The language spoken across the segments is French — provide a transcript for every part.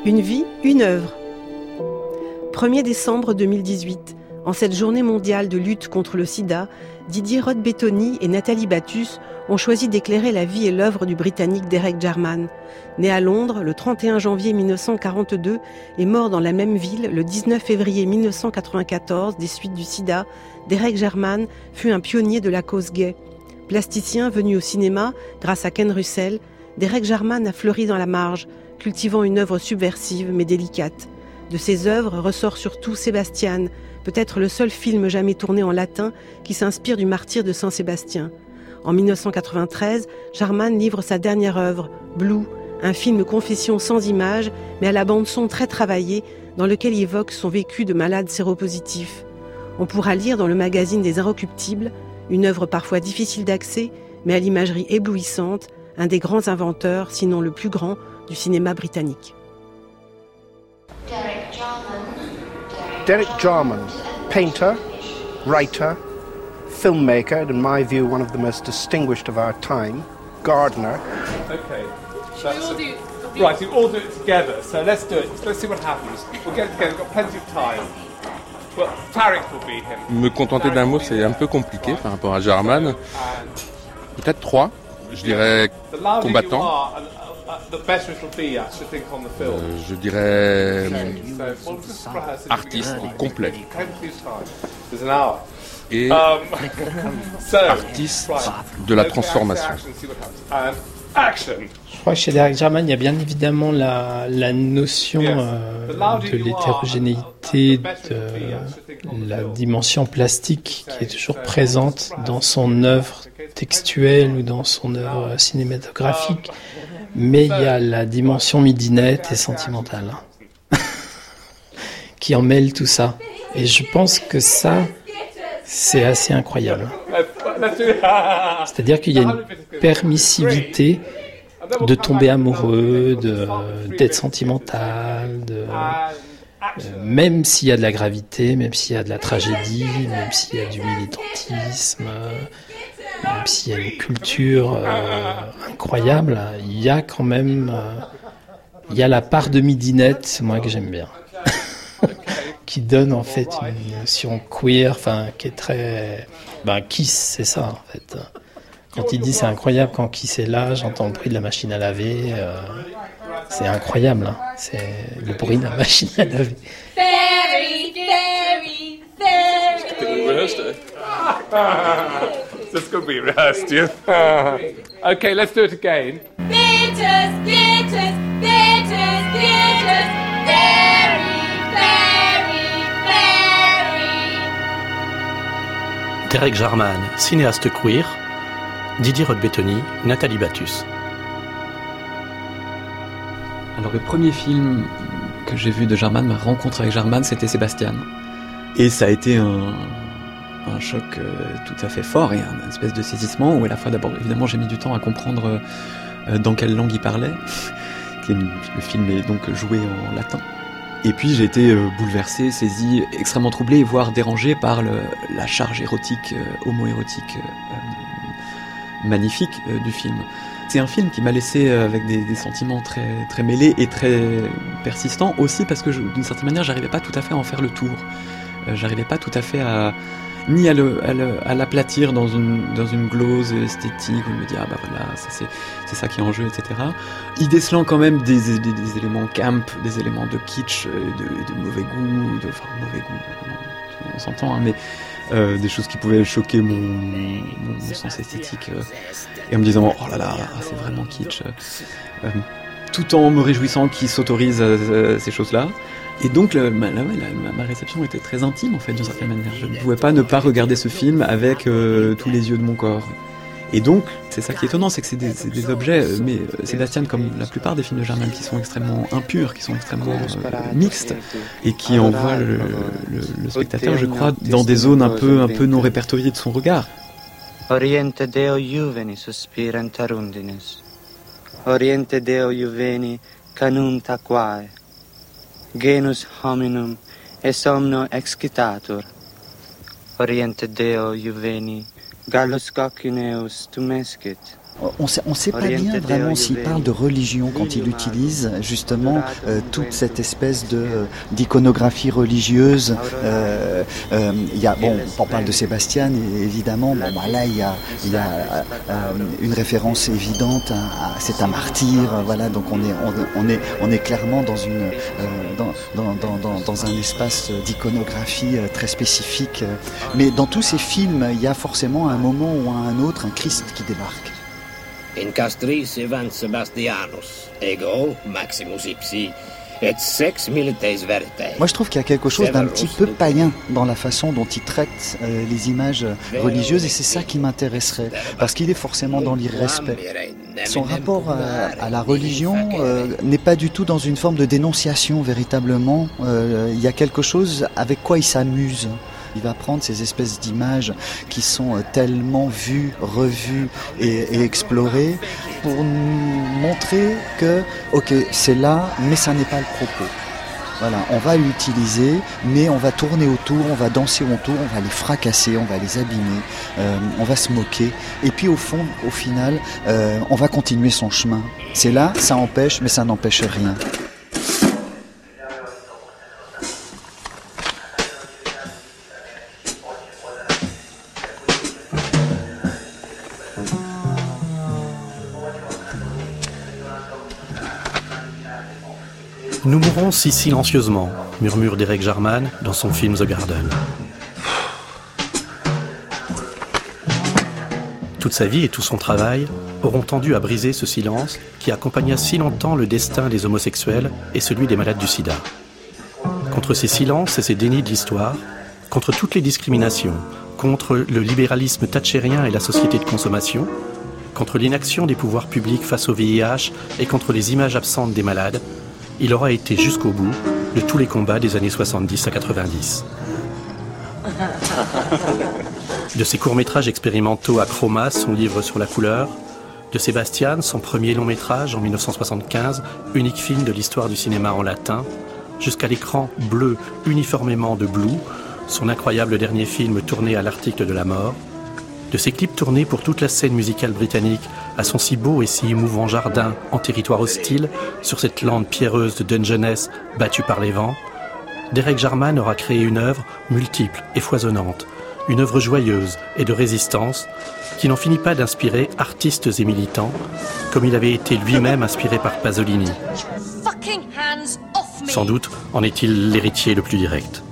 Une vie, une œuvre. 1er décembre 2018, en cette journée mondiale de lutte contre le sida, Didier Roth-Bettoni et Nathalie Battus ont choisi d'éclairer la vie et l'œuvre du Britannique Derek Jarman. Né à Londres le 31 janvier 1942 et mort dans la même ville le 19 février 1994 des suites du sida, Derek Jarman fut un pionnier de la cause gay. Plasticien venu au cinéma grâce à Ken Russell, Derek Jarman a fleuri dans la marge, cultivant une œuvre subversive mais délicate. De ses œuvres ressort surtout Sébastien, peut-être le seul film jamais tourné en latin qui s'inspire du martyre de Saint-Sébastien. En 1993, Jarman livre sa dernière œuvre, Blue, un film confession sans images, mais à la bande-son très travaillée, dans lequel il évoque son vécu de malade séropositif. On pourra lire dans le magazine des Inrecuptibles, une œuvre parfois difficile d'accès, mais à l'imagerie éblouissante, un des grands inventeurs, sinon le plus grand, du cinéma britannique. Derek Jarman, painter, writer, filmmaker, and in my view one of the most distinguished of our time, gardener. Okay, right, you all do it together, so let's do it. Let's see what happens. We'll get it together, we've got plenty of time. Well, Tarek will be him. Me contenter d'un mot, c'est un peu compliqué par rapport à Jarman. Peut-être 3, je dirais combattant. Je dirais artiste complet. Et artiste de la transformation. Je crois que chez Derek Jarman, il y a bien évidemment la notion de l'hétérogénéité, de la dimension plastique qui est toujours présente dans son œuvre textuelle ou dans son œuvre cinématographique. Mais il y a la dimension midinette et sentimentale qui en mêle tout ça. Et je pense que ça, c'est assez incroyable. C'est-à-dire qu'il y a une permissivité de tomber amoureux, d'être sentimental, même s'il y a de la gravité, même s'il y a de la tragédie, même s'il y a du militantisme, même s'il y a une culture incroyable, il y a quand même il y a la part de midinette, moi, que j'aime bien. Qui donne en fait une notion queer, enfin qui est très, Kiss, c'est ça en fait. Quand il dit c'est incroyable quand Kiss est là, j'entends le bruit de la machine à laver, c'est incroyable, hein. C'est le bruit de la machine à laver. Fairy, fairy, fairy. This could be rehearsed, yeah. Okay, let's do it again. Glitters, glitters, glitters, glitters, fairy, fairy, fairy. Derek Jarman, cinéaste queer. Didier Roth-Bettoni, Nathalie Battus. Alors le premier film que j'ai vu de Jarman, ma rencontre avec Jarman, c'était Sébastien. Et ça a été un choc tout à fait fort et un espèce de saisissement où à la fois d'abord évidemment j'ai mis du temps à comprendre dans quelle langue il parlait. Le film est donc joué en latin. Et puis j'ai été bouleversé, saisi, extrêmement troublé, voire dérangé par la charge érotique, homo-érotique magnifique du film. C'est un film qui m'a laissé avec des sentiments très, très mêlés et très persistants aussi parce que d'une certaine manière j'arrivais pas tout à fait à en faire le tour. J'arrivais pas tout à fait ni à l'aplatir dans une glose esthétique où je me dis voilà, c'est ça qui est en jeu, etc. Y décelant quand même des éléments camp, des éléments de kitsch, de mauvais goût, mauvais goût, on s'entend, hein, mais des choses qui pouvaient choquer mon sens esthétique et en me disant oh là là, c'est vraiment kitsch, tout en me réjouissant qu'il s'autorise ces choses-là. Et donc ma réception était très intime en fait d'une certaine manière. Je ne pouvais pas ne pas regarder ce film avec tous les yeux de mon corps. Et donc c'est ça qui est étonnant, c'est que c'est des objets, mais Sébastien, comme la plupart des films de Jarman, qui sont extrêmement impurs, qui sont extrêmement mixtes et qui envoient le spectateur, je crois, dans des zones un peu non répertoriées de son regard. Oriente Deo juveni suspirant arundines. Oriente Deo juveni canunt aquae. Genus hominum e somno excitatur. Oriente Deo juveni gallus coccineus tumescit. On sait pas bien vraiment s'il parle de religion quand il utilise justement toute cette espèce d'iconographie religieuse. On parle de Sébastien évidemment. Là il y a une référence évidente c'est un martyr. Voilà, donc on est clairement dans dans un espace d'iconographie très spécifique. Mais dans tous ces films, il y a forcément à un moment ou à un autre un Christ qui débarque. In castris evant Sebastianus, ego maximus ipsi, et sex milites veritae. Moi je trouve qu'il y a quelque chose d'un petit peu païen dans la façon dont il traite les images religieuses, et c'est ça qui m'intéresserait, parce qu'il est forcément dans l'irrespect. Son rapport à la religion n'est pas du tout dans une forme de dénonciation véritablement. Il y a quelque chose avec quoi il s'amuse. Il va prendre ces espèces d'images qui sont tellement vues, revues et explorées pour nous montrer que, ok, c'est là, mais ça n'est pas le propos. Voilà, on va l'utiliser, mais on va tourner autour, on va danser autour, on va les fracasser, on va les abîmer, on va se moquer. Et puis au final, on va continuer son chemin. C'est là, ça empêche, mais ça n'empêche rien. Nous mourrons si silencieusement, murmure Derek Jarman dans son film The Garden. Toute sa vie et tout son travail auront tendu à briser ce silence qui accompagna si longtemps le destin des homosexuels et celui des malades du sida. Contre ces silences et ces dénis de l'histoire, contre toutes les discriminations, contre le libéralisme thatchérien et la société de consommation, contre l'inaction des pouvoirs publics face au VIH et contre les images absentes des malades, il aura été jusqu'au bout de tous les combats des années 70 à 90. De ses courts-métrages expérimentaux à Chroma, son livre sur la couleur, de Sébastien, son premier long-métrage en 1975, unique film de l'histoire du cinéma en latin, jusqu'à l'écran bleu uniformément de Blue, son incroyable dernier film tourné à l'article de la mort, de ses clips tournés pour toute la scène musicale britannique à son si beau et si émouvant jardin en territoire hostile, sur cette lande pierreuse de Dungeness battue par les vents, Derek Jarman aura créé une œuvre multiple et foisonnante, une œuvre joyeuse et de résistance qui n'en finit pas d'inspirer artistes et militants, comme il avait été lui-même inspiré par Pasolini. Sans doute en est-il l'héritier le plus direct.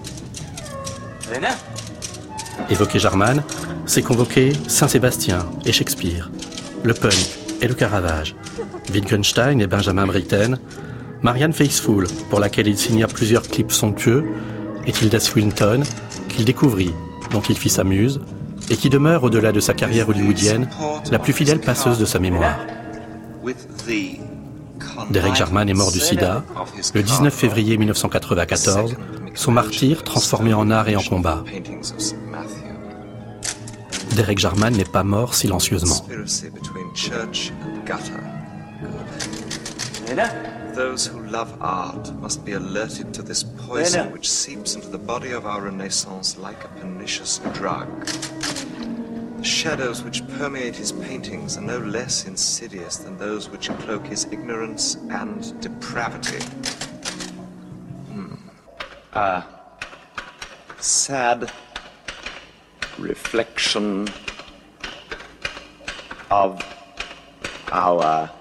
Évoquer Jarman, c'est convoquer Saint-Sébastien et Shakespeare, le punk et le Caravage, Wittgenstein et Benjamin Britten, Marianne Faithfull, pour laquelle il signa plusieurs clips somptueux, et Tilda Swinton, qu'il découvrit, dont il fit sa muse, et qui demeure, au-delà de sa carrière hollywoodienne, la plus fidèle passeuse de sa mémoire. Derek Jarman est mort du sida le 19 février 1994, son martyr transformé en art et en combat. Derek Jarman n'est pas mort silencieusement. Those who love art must be alerted to this poison which seeps into the body of our Renaissance like a pernicious drug. The shadows which permeate his paintings are no less insidious than those which cloak his ignorance and depravity. A sad reflection of our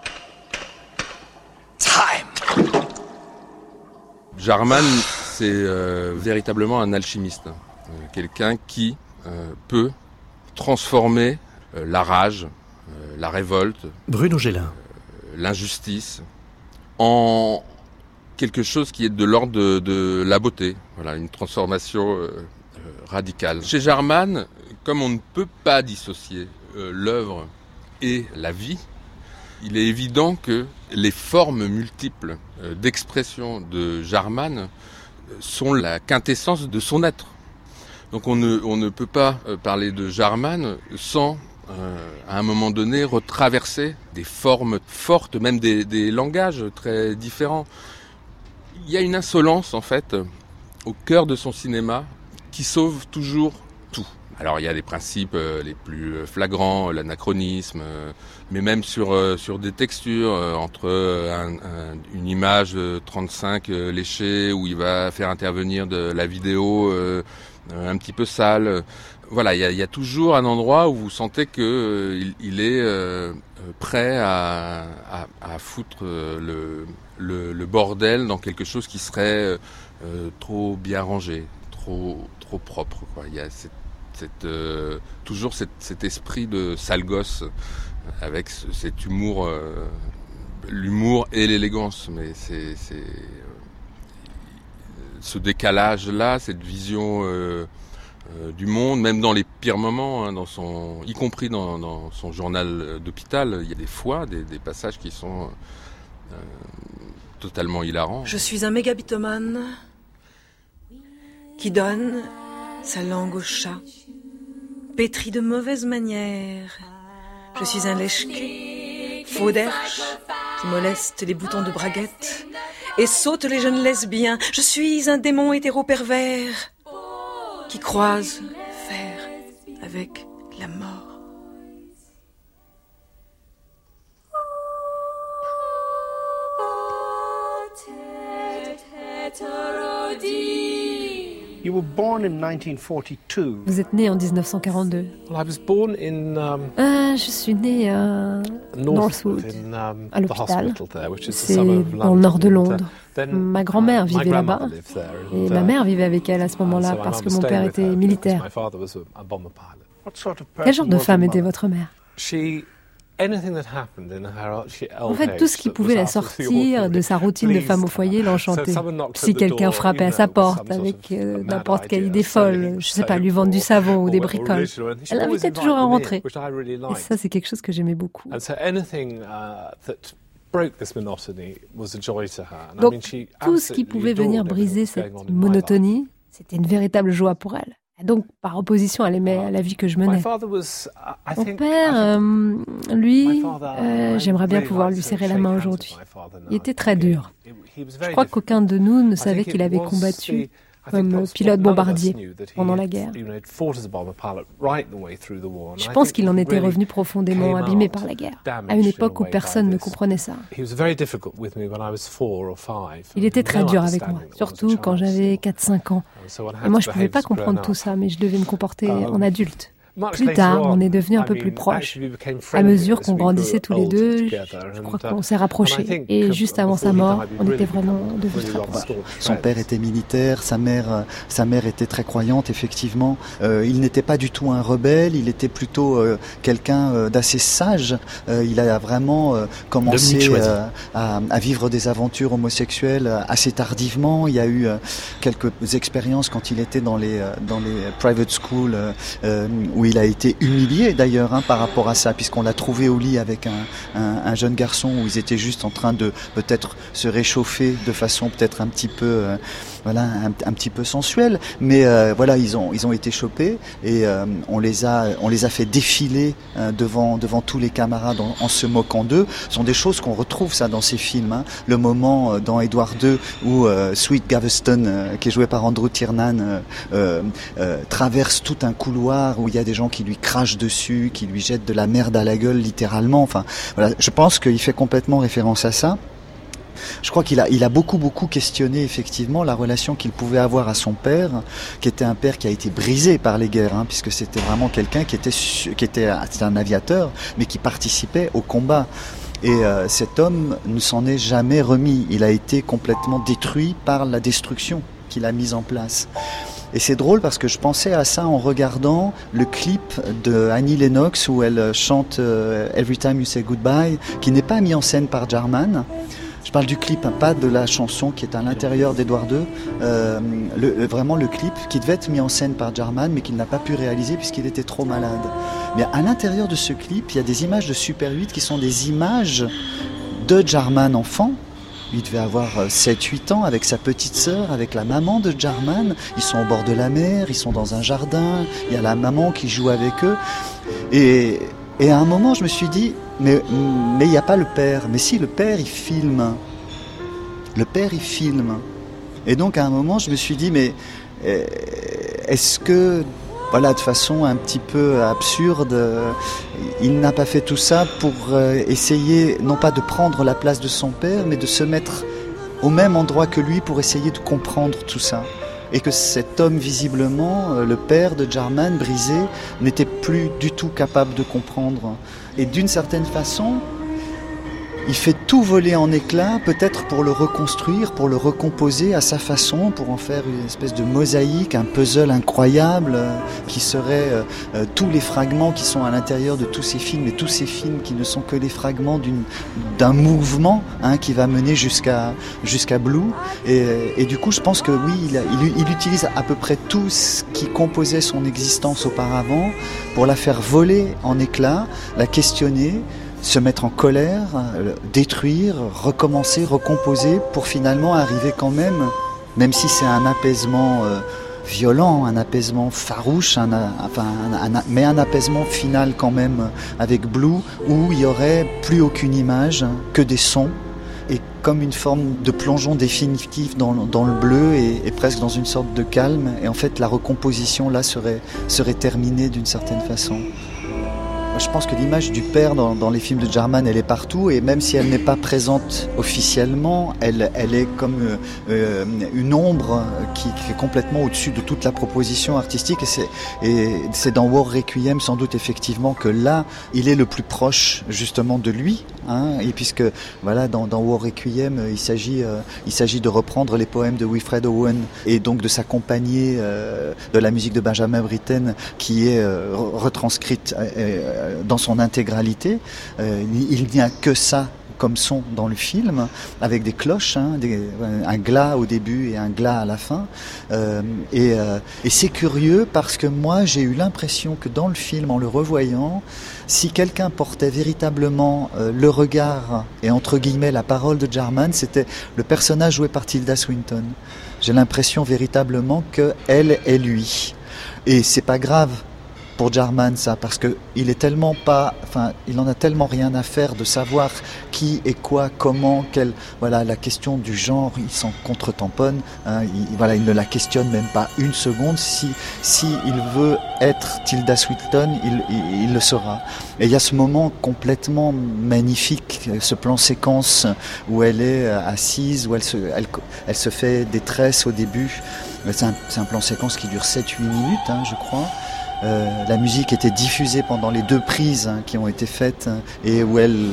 time. Jarman, c'est véritablement un alchimiste, quelqu'un qui peut transformer la rage, la révolte, Bruno Gélin, l'injustice en quelque chose qui est de l'ordre de la beauté. Voilà, une transformation radicale. Chez Jarman, comme on ne peut pas dissocier l'œuvre et la vie, il est évident que les formes multiples d'expression de Jarman sont la quintessence de son être. Donc on ne peut pas parler de Jarman sans, à un moment donné, retraverser des formes fortes, même des langages très différents. Il y a une insolence, en fait, au cœur de son cinéma qui sauve toujours tout. Alors il y a des principes les plus flagrants, l'anachronisme, mais même sur des textures, entre une image 35 léchée où il va faire intervenir de la vidéo un petit peu sale. Voilà, il y a toujours un endroit où vous sentez que il est prêt à foutre le bordel dans quelque chose qui serait trop bien rangé, trop propre, quoi. Il y a toujours cet esprit de sale gosse avec cet humour, l'humour et l'élégance, mais c'est ce décalage-là, cette vision du monde, même dans les pires moments, hein, y compris dans son journal d'hôpital, il y a des fois des passages qui sont totalement hilarants. Je suis un mégabitomane qui donne sa langue au chat, pétri de mauvaises manières. Je suis un lèche-cul, faux d'herche, qui moleste les boutons de braguette et saute les jeunes lesbiens. Je suis un démon hétéro-pervers qui croise fer avec la mort. You were born in 1942. Vous êtes né en 1942. Well, I was born in, je suis né à Northwood, à l'hôpital. C'est dans le nord de Londres. Ma grand-mère vivait là-bas et ma mère vivait avec elle à ce moment-là parce que mon père était militaire. Quel genre de femme était votre mère ? En fait, tout ce qui pouvait la sortir de sa routine de femme au foyer l'enchantait. Si quelqu'un frappait à sa porte avec n'importe quelle idée folle, je sais pas, lui vendre du savon ou des bricoles, elle l'invitait toujours à rentrer. Et ça, c'est quelque chose que j'aimais beaucoup. Donc, tout ce qui pouvait venir briser cette monotonie, c'était une véritable joie pour elle. Et donc, par opposition, elle aimait la vie que je menais. Mon père, lui, j'aimerais bien pouvoir lui serrer la main aujourd'hui. Il était très dur. Je crois qu'aucun de nous ne savait qu'il avait combattu comme pilote bombardier pendant la guerre. Je pense qu'il en était revenu profondément abîmé par la guerre, à une époque où personne ne comprenait ça. Il était très dur avec moi, surtout quand j'avais 4-5 ans. Et moi, je ne pouvais pas comprendre tout ça, mais je devais me comporter en adulte. Plus tard, on est devenus un peu plus proches. À mesure qu'on grandissait tous les deux, je crois qu'on s'est rapprochés. Et juste avant sa mort, on était vraiment devenus très proches. Son père était militaire, sa mère était très croyante, effectivement. Il n'était pas du tout un rebelle, il était plutôt quelqu'un d'assez sage. Il a vraiment commencé à vivre des aventures homosexuelles assez tardivement. Il y a eu quelques expériences quand il était dans les private schools où il a été humilié d'ailleurs par rapport à ça, puisqu'on l'a trouvé au lit avec un jeune garçon où ils étaient juste en train de peut-être se réchauffer de façon peut-être un petit peu un petit peu sensuelle, mais voilà, ils ont été chopés et on les a fait défiler devant tous les camarades en se moquant d'eux. Ce sont des choses qu'on retrouve ça dans ces films, le moment dans Édouard II où Sweet Gaveston, qui est joué par Andrew Tiernan, traverse tout un couloir où il y a des gens qui lui crachent dessus, qui lui jettent de la merde à la gueule littéralement. Enfin, voilà, je pense qu'il fait complètement référence à ça. Je crois qu'il a beaucoup questionné effectivement la relation qu'il pouvait avoir à son père, qui était un père qui a été brisé par les guerres, puisque c'était vraiment quelqu'un qui était un aviateur, mais qui participait au combat. Et cet homme ne s'en est jamais remis. Il a été complètement détruit par la destruction qu'il a mise en place. Et c'est drôle parce que je pensais à ça en regardant le clip de Annie Lennox où elle chante Every Time You Say Goodbye, qui n'est pas mis en scène par Jarman. Je parle du clip, pas de la chanson qui est à l'intérieur d'Édouard II. Vraiment le clip qui devait être mis en scène par Jarman, mais qu'il n'a pas pu réaliser puisqu'il était trop malade. Mais à l'intérieur de ce clip, il y a des images de Super 8 qui sont des images de Jarman enfant. Il devait avoir 7-8 ans avec sa petite sœur, avec la maman de Jarman. Ils sont au bord de la mer, ils sont dans un jardin. Il y a la maman qui joue avec eux. Et à un moment, je me suis dit, mais il n'y a pas le père. Mais si, le père, il filme. Le père, il filme. Et donc, à un moment, je me suis dit, mais est-ce que voilà, de façon un petit peu absurde. Il n'a pas fait tout ça pour essayer, non pas de prendre la place de son père, mais de se mettre au même endroit que lui pour essayer de comprendre tout ça. Et que cet homme, visiblement, le père de Jarman, brisé, n'était plus du tout capable de comprendre. Et d'une certaine façon, il fait tout voler en éclats, peut-être pour le reconstruire, pour le recomposer à sa façon, pour en faire une espèce de mosaïque, un puzzle incroyable, qui serait tous les fragments qui sont à l'intérieur de tous ces films, et tous ces films qui ne sont que les fragments d'un mouvement qui va mener jusqu'à Blue. Et du coup, je pense que oui, il utilise à peu près tout ce qui composait son existence auparavant pour la faire voler en éclats, la questionner, se mettre en colère, détruire, recommencer, recomposer, pour finalement arriver quand même si c'est un apaisement violent, un apaisement farouche, mais un apaisement final quand même avec Blue, où il n'y aurait plus aucune image, que des sons, et comme une forme de plongeon définitif dans le bleu et presque dans une sorte de calme. Et en fait, la recomposition là serait terminée d'une certaine façon. Je pense que l'image du père dans les films de Jarman, elle est partout, et même si elle n'est pas présente officiellement, elle est comme une ombre qui est complètement au-dessus de toute la proposition artistique, et c'est dans War Requiem sans doute effectivement que là, il est le plus proche justement de lui, et puisque voilà, dans War Requiem, il s'agit de reprendre les poèmes de Wilfred Owen et donc de s'accompagner de la musique de Benjamin Britten qui est retranscrite dans son intégralité. Il n'y a que ça comme son dans le film, avec des cloches, un glas au début et un glas à la fin. Et c'est curieux parce que moi, j'ai eu l'impression que dans le film, en le revoyant, si quelqu'un portait véritablement le regard et entre guillemets la parole de Jarman, c'était le personnage joué par Tilda Swinton. J'ai l'impression véritablement qu'elle est lui. Et c'est pas grave pour Jarman ça, parce que il en a tellement rien à faire de savoir qui et quoi, comment, la question du genre, il s'en contre-tamponne, il ne la questionne même pas une seconde. Si il veut être Tilda Swinton, il le sera. Et il y a ce moment complètement magnifique, ce plan séquence où elle est assise, où elle se fait des tresses au début. C'est un plan séquence qui dure 7-8 minutes, je crois. La musique était diffusée pendant les 2 prises qui ont été faites, et où elle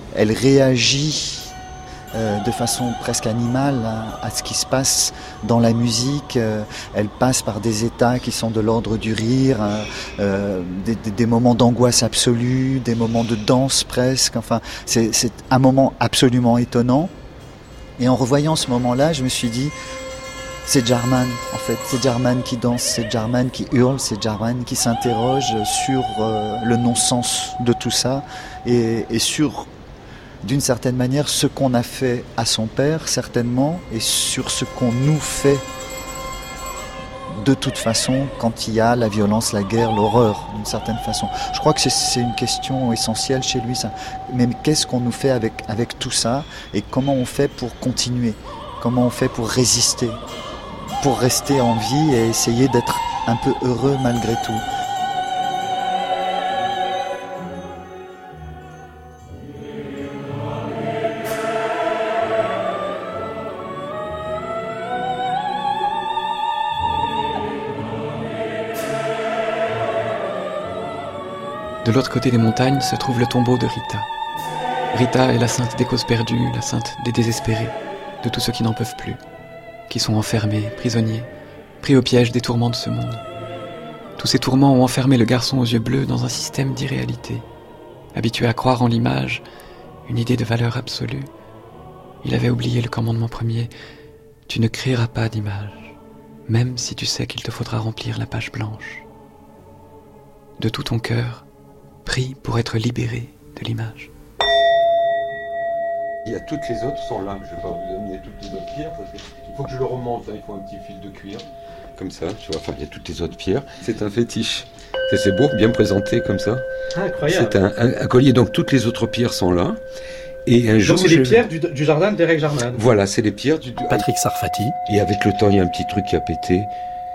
réagit de façon presque animale à ce qui se passe dans la musique. Elle passe par des états qui sont de l'ordre du rire, des moments d'angoisse absolue, des moments de danse presque. Enfin, c'est un moment absolument étonnant. Et en revoyant ce moment-là, je me suis dit, c'est Jarman, en fait. C'est Jarman qui danse, c'est Jarman qui hurle, c'est Jarman qui s'interroge sur le non-sens de tout ça et sur, d'une certaine manière, ce qu'on a fait à son père, certainement, et sur ce qu'on nous fait de toute façon quand il y a la violence, la guerre, l'horreur, d'une certaine façon. Je crois que c'est une question essentielle chez lui, ça. Mais qu'est-ce qu'on nous fait avec tout ça, et comment on fait pour continuer ? Comment on fait pour résister ? Pour rester en vie et essayer d'être un peu heureux malgré tout. De l'autre côté des montagnes se trouve le tombeau de Rita. Rita est la sainte des causes perdues, la sainte des désespérés, de tous ceux qui n'en peuvent plus, qui sont enfermés, prisonniers, pris au piège des tourments de ce monde. Tous ces tourments ont enfermé le garçon aux yeux bleus dans un système d'irréalité. Habitué à croire en l'image, une idée de valeur absolue, il avait oublié le commandement premier, « Tu ne créeras pas d'image, même si tu sais qu'il te faudra remplir la page blanche. » De tout ton cœur, prie pour être libéré de l'image. Il y a toutes les autres sont là, je ne vais pas vous amener toutes les autres pierres, parce qu'il faut que je le remonte, il faut un petit fil de cuir, comme ça, tu vois, il y a toutes les autres pierres. C'est un fétiche, c'est beau, bien présenté comme ça. Incroyable. C'est un collier, donc toutes les autres pierres sont là. Et un jour, donc c'est les pierres du jardin d'Eric Jarman. Voilà, c'est les pierres du... Patrick Sarfati. Et avec le temps, il y a un petit truc qui a pété,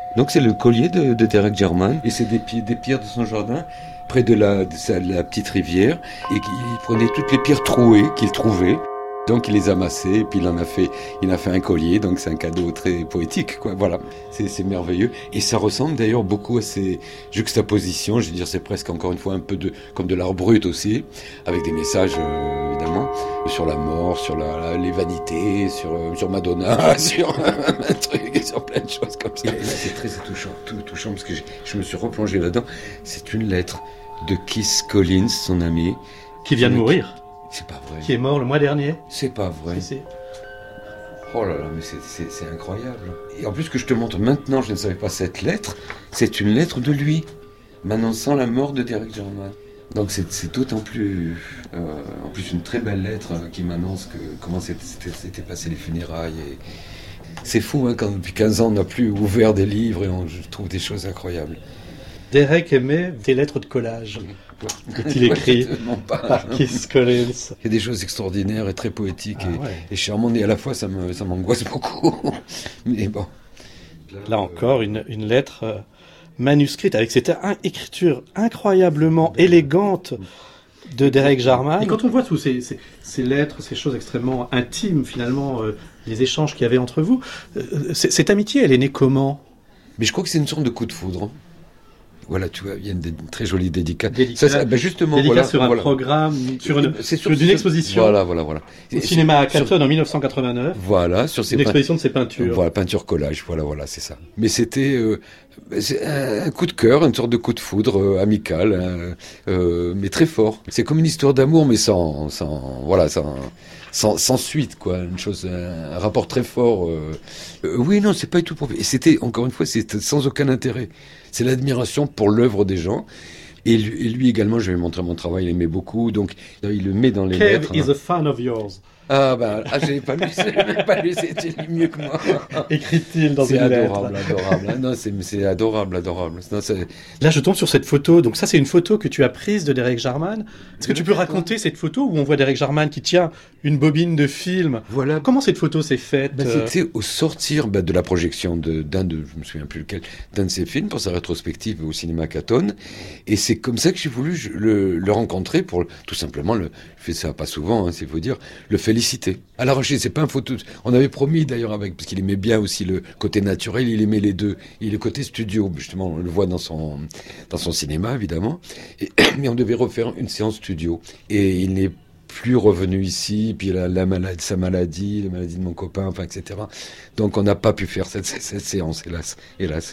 Donc c'est le collier de Derek Jarman, et c'est des pierres de son jardin, près de la petite rivière, et il prenait toutes les pierres trouées qu'il trouvait. Donc il les a amassées, et puis il en a fait un collier, donc c'est un cadeau très poétique, quoi. Voilà, c'est merveilleux. Et ça ressemble d'ailleurs beaucoup à ces juxtapositions, je veux dire, c'est presque encore une fois un peu comme de l'art brut aussi, avec des messages, évidemment, sur la mort, sur les vanités, sur Madonna, sur un truc, sur plein de choses comme ça. Et là, c'est très touchant, parce que je me suis replongé là-dedans. C'est une lettre de Keith Collins, son ami. Qui vient de mourir. C'est pas vrai. Qui est mort le mois dernier. C'est pas vrai. Si. Oh là là, mais c'est incroyable. Et en plus que je te montre maintenant, je ne savais pas cette lettre, c'est une lettre de lui, m'annonçant la mort de Derek Jarman. Donc c'est d'autant plus... en plus une très belle lettre qui m'annonce comment s'étaient passées les funérailles. Et c'est fou, hein, quand depuis 15 ans on n'a plus ouvert des livres et je trouve des choses incroyables. Derek aimait des lettres de collage que il écrit par Keith Collins. Il y a des choses extraordinaires et très poétiques et charmantes, et à la fois ça m'angoisse beaucoup. Mais bon. Là encore, une lettre manuscrite avec cette écriture incroyablement élégante de Derek Jarman. Et quand on voit tous ces lettres, ces choses extrêmement intimes, finalement, les échanges qu'il y avait entre vous, cette amitié, elle est née comment ? Mais je crois que c'est une sorte de coup de foudre. Hein. Voilà, tu vois, il y a une très jolie dédicace. Justement, dédicace sur un programme, sur une exposition. Voilà. Au cinéma à Canton en 1989. Voilà, sur une exposition de ses peintures. Voilà, peinture collage, voilà, c'est ça. Mais c'était c'est un coup de cœur, une sorte de coup de foudre amical, mais très fort. C'est comme une histoire d'amour, mais sans suite, quoi. Un rapport très fort. Oui, non, c'est pas du tout profond. Et c'était, encore une fois, c'était sans aucun intérêt. C'est l'admiration pour l'œuvre des gens. Et lui également, je vais montrer mon travail, il aimait beaucoup, donc il le met dans les lettres. Kev is a fan of yours. J'ai pas lu, c'était mieux que moi. Écrit-il dans une lettre. C'est adorable. Non, c'est adorable. Non, là, je tombe sur cette photo. Donc ça, c'est une photo que tu as prise de Derek Jarman. Est-ce que tu peux raconter cette photo où on voit Derek Jarman qui tient une bobine de film ? Voilà. Comment cette photo s'est faite ? C'était au sortir de la projection je me souviens plus lequel, d'un de ses films pour sa rétrospective au cinéma Canton. Et c'est comme ça que j'ai voulu le rencontrer pour tout simplement je fais ça pas souvent, hein, s'il faut dire, le féliciter. À l'arraché, c'est pas un photo. On avait promis d'ailleurs parce qu'il aimait bien aussi le côté naturel, il aimait les deux. Et le côté studio, justement, on le voit dans son cinéma, évidemment. Mais on devait refaire une séance studio. Et il n'est plus revenu ici, puis sa maladie, la maladie de mon copain, enfin, etc. Donc on n'a pas pu faire cette séance, hélas.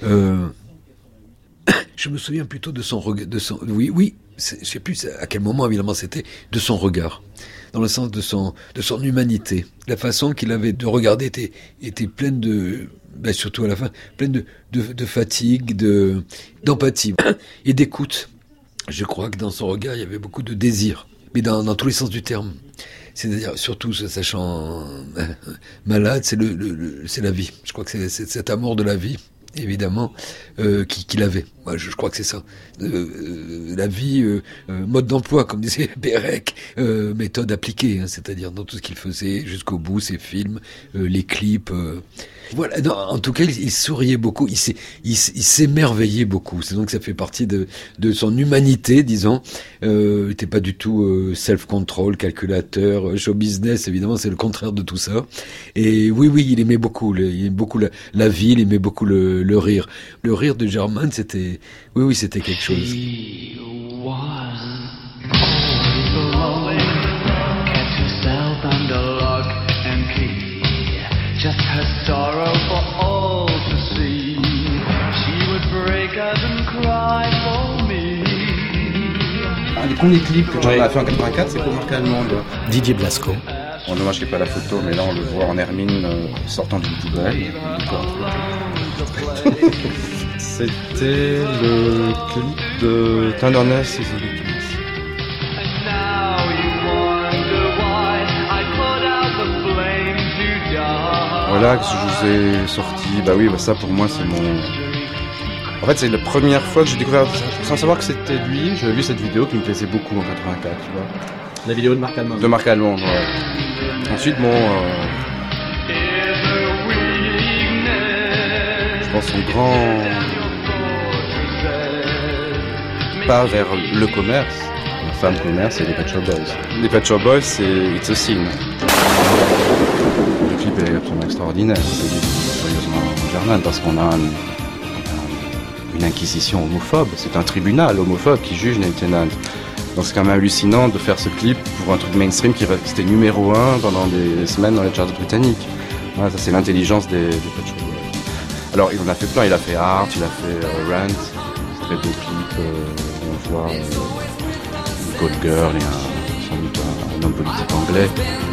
Je me souviens plutôt de son regard, oui, je sais plus à quel moment évidemment c'était, de son regard, dans le sens de son humanité. La façon qu'il avait de regarder était pleine de, surtout à la fin, pleine de fatigue, d'empathie et d'écoute. Je crois que dans son regard il y avait beaucoup de désir, mais dans tous les sens du terme. C'est-à-dire, surtout se sachant malade, c'est la vie. Je crois que c'est cet amour de la vie, évidemment, qu'il avait. Moi, je crois que c'est ça. La vie, mode d'emploi, comme disait Derek, méthode appliquée, hein, c'est-à-dire dans tout ce qu'il faisait jusqu'au bout, ses films, les clips. Voilà. Non, en tout cas, il souriait beaucoup, il s'émerveillait beaucoup. C'est donc ça fait partie de son humanité, disons. Il n'était pas du tout self-control, calculateur, show business. Évidemment, c'est le contraire de tout ça. Et oui, il aimait beaucoup la vie, il aimait beaucoup le rire. Le rire de Jarman, c'était quelque chose. Just her sorrow for all to see. She would break out and cry for me. Un des premiers clips que j'en ai fait en 84, c'est pour Marc Allemande. Didier Blasco. En dommage qu'il n'y ait pas la photo, mais là on le voit en Hermine sortant d'une poubelle. C'était le clip de Tenderness et The Beatles. Voilà que je vous ai sorti, ça pour moi c'est mon... En fait c'est la première fois que j'ai découvert, sans savoir que c'était lui, j'avais vu cette vidéo qui me plaisait beaucoup en 84, tu vois. La vidéo de Marc Allemande. De Marc Allemande, ouais. Ensuite je pense son grand pas vers le commerce. La femme commerce et les Pet Shop Boys. Les Pet Shop Boys, c'est It's a Sin. Le clip est absolument extraordinaire, c'est sérieusement German, parce qu'on a une inquisition homophobe. C'est un tribunal homophobe qui juge Neil Tennant. Donc c'est quand même hallucinant de faire ce clip pour un truc mainstream qui restait numéro 1 pendant des semaines dans les charts britanniques. Voilà, ça c'est l'intelligence des Pet Shop Boys. Alors il en a fait plein, il a fait Art, il a fait Rant, très beau clip, on voit Gold Girl et sans doute un homme politique anglais.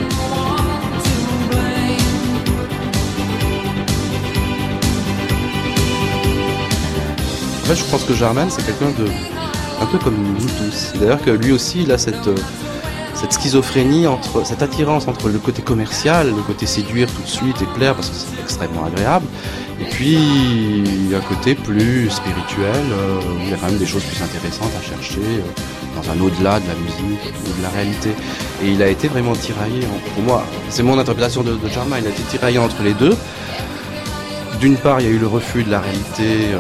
En fait, je pense que Jarman, c'est quelqu'un de un peu comme nous tous. D'ailleurs que lui aussi, il a cette schizophrénie, cette attirance entre le côté commercial, le côté séduire tout de suite et plaire parce que c'est extrêmement agréable, et puis un côté plus spirituel, où il y a quand même des choses plus intéressantes à chercher dans un au-delà de la musique ou de la réalité. Et il a été vraiment tiraillé, pour moi, c'est mon interprétation de Jarman, il a été tiraillé entre les deux. D'une part, il y a eu le refus de la réalité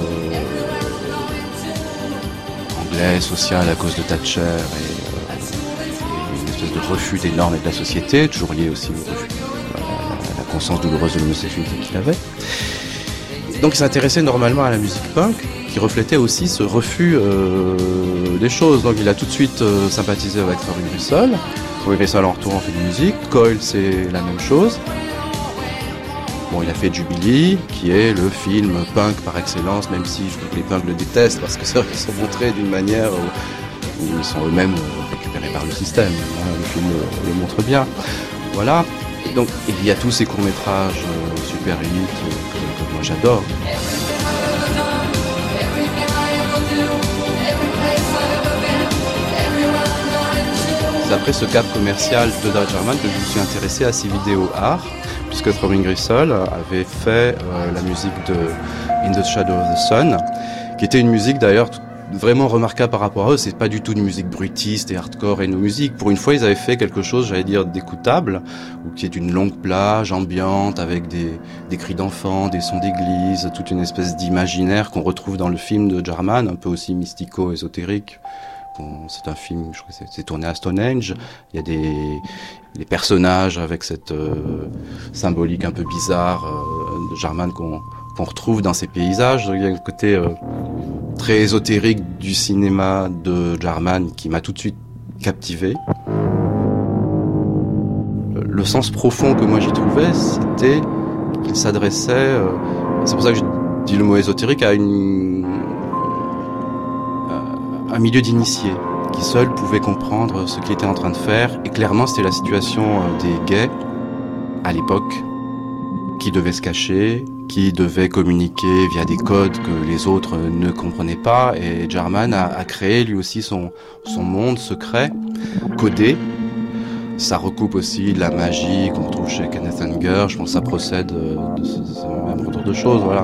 anglaise, sociale, à cause de Thatcher et une espèce de refus des normes et de la société, toujours lié aussi au refus, à la conscience douloureuse de l'homosexualité qu'il avait. Donc il s'intéressait normalement à la musique punk, qui reflétait aussi ce refus des choses. Donc il a tout de suite sympathisé avec Robin Grissel. Robin Grissel en retour en fait de musique. Coil, c'est la même chose. Bon, il a fait Jubilee, qui est le film punk par excellence, même si je trouve que les punks le détestent, parce que c'est vrai qu'ils sont montrés d'une manière où ils sont eux-mêmes récupérés par le système. Le film le montre bien. Voilà. Donc, il y a tous ces courts-métrages super élites que moi j'adore. C'est après ce cadre commercial de Dara Jarman que je me suis intéressé à ces vidéos art, puisque Robin Grissel avait fait la musique de In the Shadow of the Sun, qui était une musique d'ailleurs vraiment remarquable par rapport à eux. C'est pas du tout une musique bruitiste et hardcore et nos musiques. Pour une fois, ils avaient fait quelque chose, j'allais dire, d'écoutable, ou qui est une longue plage ambiante avec des cris d'enfants, des sons d'église, toute une espèce d'imaginaire qu'on retrouve dans le film de Jarman, un peu aussi mystico-ésotérique. Bon, c'est un film, je crois que c'est tourné à Stonehenge. Il y a des personnages avec cette symbolique un peu bizarre de Jarman qu'on retrouve dans ces paysages. Il y a le côté très ésotérique du cinéma de Jarman qui m'a tout de suite captivé. Le sens profond que moi j'y trouvais, c'était qu'il s'adressait, c'est pour ça que je dis le mot ésotérique, à un milieu d'initiés qui seul pouvait comprendre ce qu'il était en train de faire. Et clairement, c'était la situation des gays à l'époque, qui devaient se cacher, qui devaient communiquer via des codes que les autres ne comprenaient pas. Et Jarman a créé lui aussi son monde secret, codé. Ça recoupe aussi de la magie qu'on retrouve chez Kenneth Anger. Je pense que ça procède de ce même retour de choses, voilà.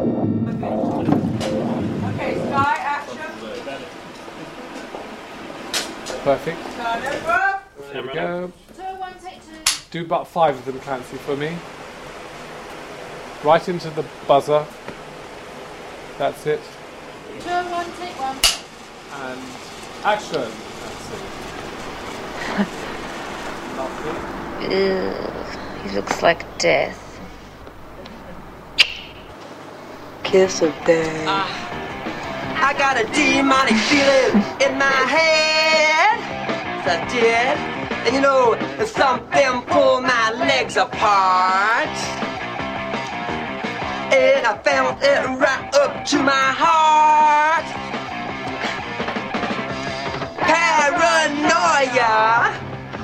Perfect. Here we go. Do about 5 of them, Clancy, for me. Right into the buzzer. That's it. 2 and 1, take 1. And action. That's it. Ew, he looks like death. Kiss of death. I got a demonic feeling in my head. I did. And you know, something pulled my legs apart. And I felt it right up to my heart. Paranoia,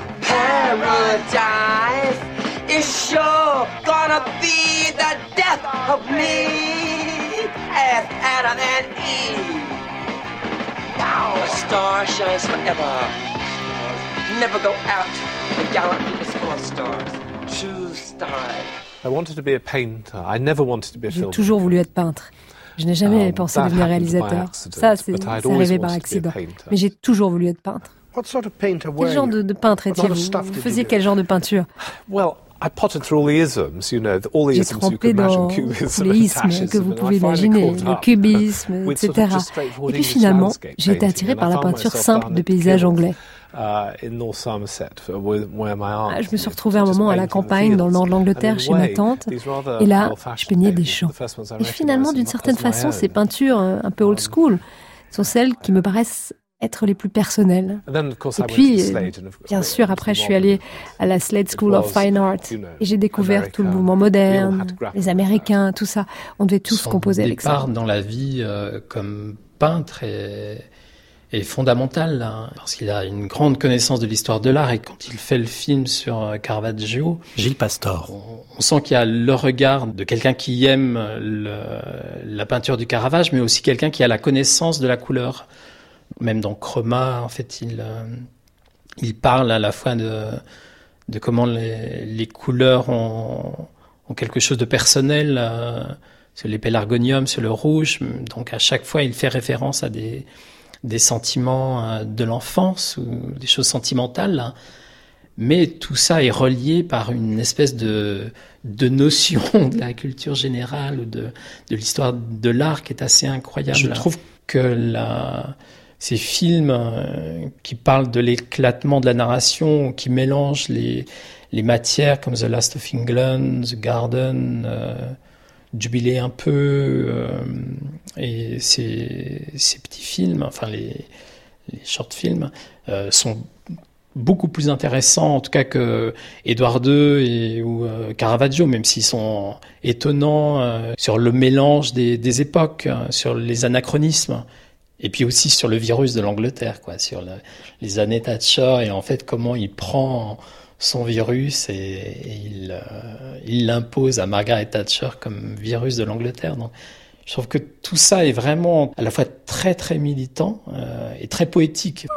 paradise is sure gonna be the death of me as Adam and Eve. Now a star shines forever. Never go out. The galaxy is full of stars. True stars. I wanted to be a painter. I never wanted to be a J'ai filmmaker. toujours voulu être peintre. Je n'ai jamais pensé devenir réalisateur. Ça, c'est arrivé par accident. Mais j'ai toujours voulu être peintre. Quel genre de peintre étiez-vous? Vous faisiez quel genre de peinture? Well, J'ai trempé dans tous les ismes que vous pouvez imaginer, le cubisme, etc. Et puis finalement, j'ai été attiré par la peinture simple de paysages anglais. Je me suis retrouvée un moment à la campagne, dans le nord de l'Angleterre, chez ma tante, et là, je peignais des champs. Et finalement, d'une certaine façon, ces peintures un peu old school sont celles qui me paraissent être les plus personnelles. Et puis, bien sûr, après, je suis allée à la Slade School of Fine Art et j'ai découvert tout le mouvement moderne, les Américains, tout ça. On devait tous composer avec ça. Son départ dans la vie comme peintre est fondamental, hein, parce qu'il a une grande connaissance de l'histoire de l'art et quand il fait le film sur Caravaggio, Gilles Pastor, on sent qu'il y a le regard de quelqu'un qui aime la peinture du Caravage, mais aussi quelqu'un qui a la connaissance de la couleur. Même dans Chroma, en fait, il parle à la fois de comment les couleurs ont quelque chose de personnel, sur les pélargoniums, sur le rouge. Donc à chaque fois, il fait référence à des sentiments de l'enfance ou des choses sentimentales. Mais tout ça est relié par une espèce de notion de la culture générale ou de l'histoire de l'art qui est assez incroyable. Je trouve que ces films qui parlent de l'éclatement de la narration, qui mélangent les matières comme The Last of England, The Garden, Jubilé un peu, et ces petits films, enfin les short films, sont beaucoup plus intéressants en tout cas que Édouard II ou Caravaggio, même s'ils sont étonnants sur le mélange des époques, sur les anachronismes. Et puis aussi sur le virus de l'Angleterre, quoi, sur les années Thatcher et en fait comment il prend son virus et il l'impose à Margaret Thatcher comme virus de l'Angleterre. Donc, je trouve que tout ça est vraiment à la fois très très militant et très poétique.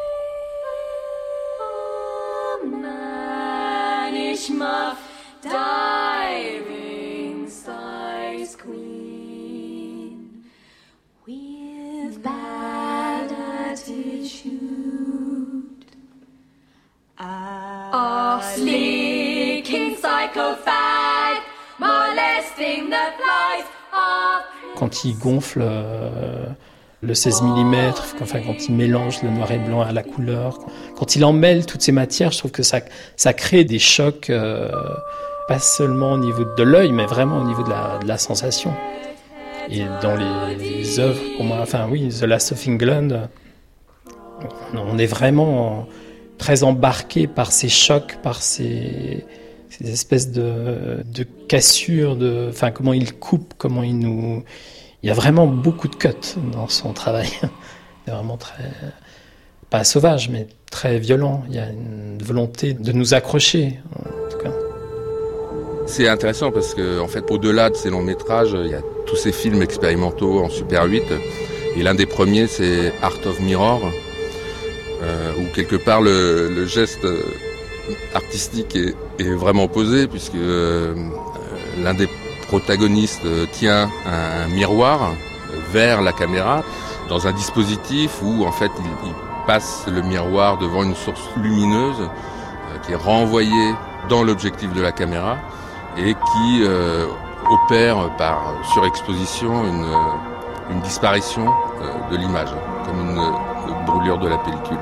Quand il gonfle le 16 mm, enfin quand il mélange le noir et blanc à la couleur, quand il en mêle toutes ces matières, je trouve que ça crée des chocs, pas seulement au niveau de l'œil, mais vraiment au niveau de la sensation. Et dans les œuvres, pour moi, enfin oui, The Last of England, on est vraiment très embarqué par ces chocs, par ces espèces de cassures, enfin comment il coupe, comment il y a vraiment beaucoup de cuts dans son travail. C'est vraiment très, pas sauvage, mais très violent. Il y a une volonté de nous accrocher, en tout cas. C'est intéressant parce que, en fait, au-delà de ces longs métrages, il y a tous ces films expérimentaux en Super 8. Et l'un des premiers, c'est Art of Mirror, où quelque part le geste artistique est vraiment posé, puisque l'un des protagonistes tient un miroir vers la caméra dans un dispositif où en fait il passe le miroir devant une source lumineuse qui est renvoyée dans l'objectif de la caméra et qui opère par surexposition une disparition de l'image, comme une brûlure de la pellicule.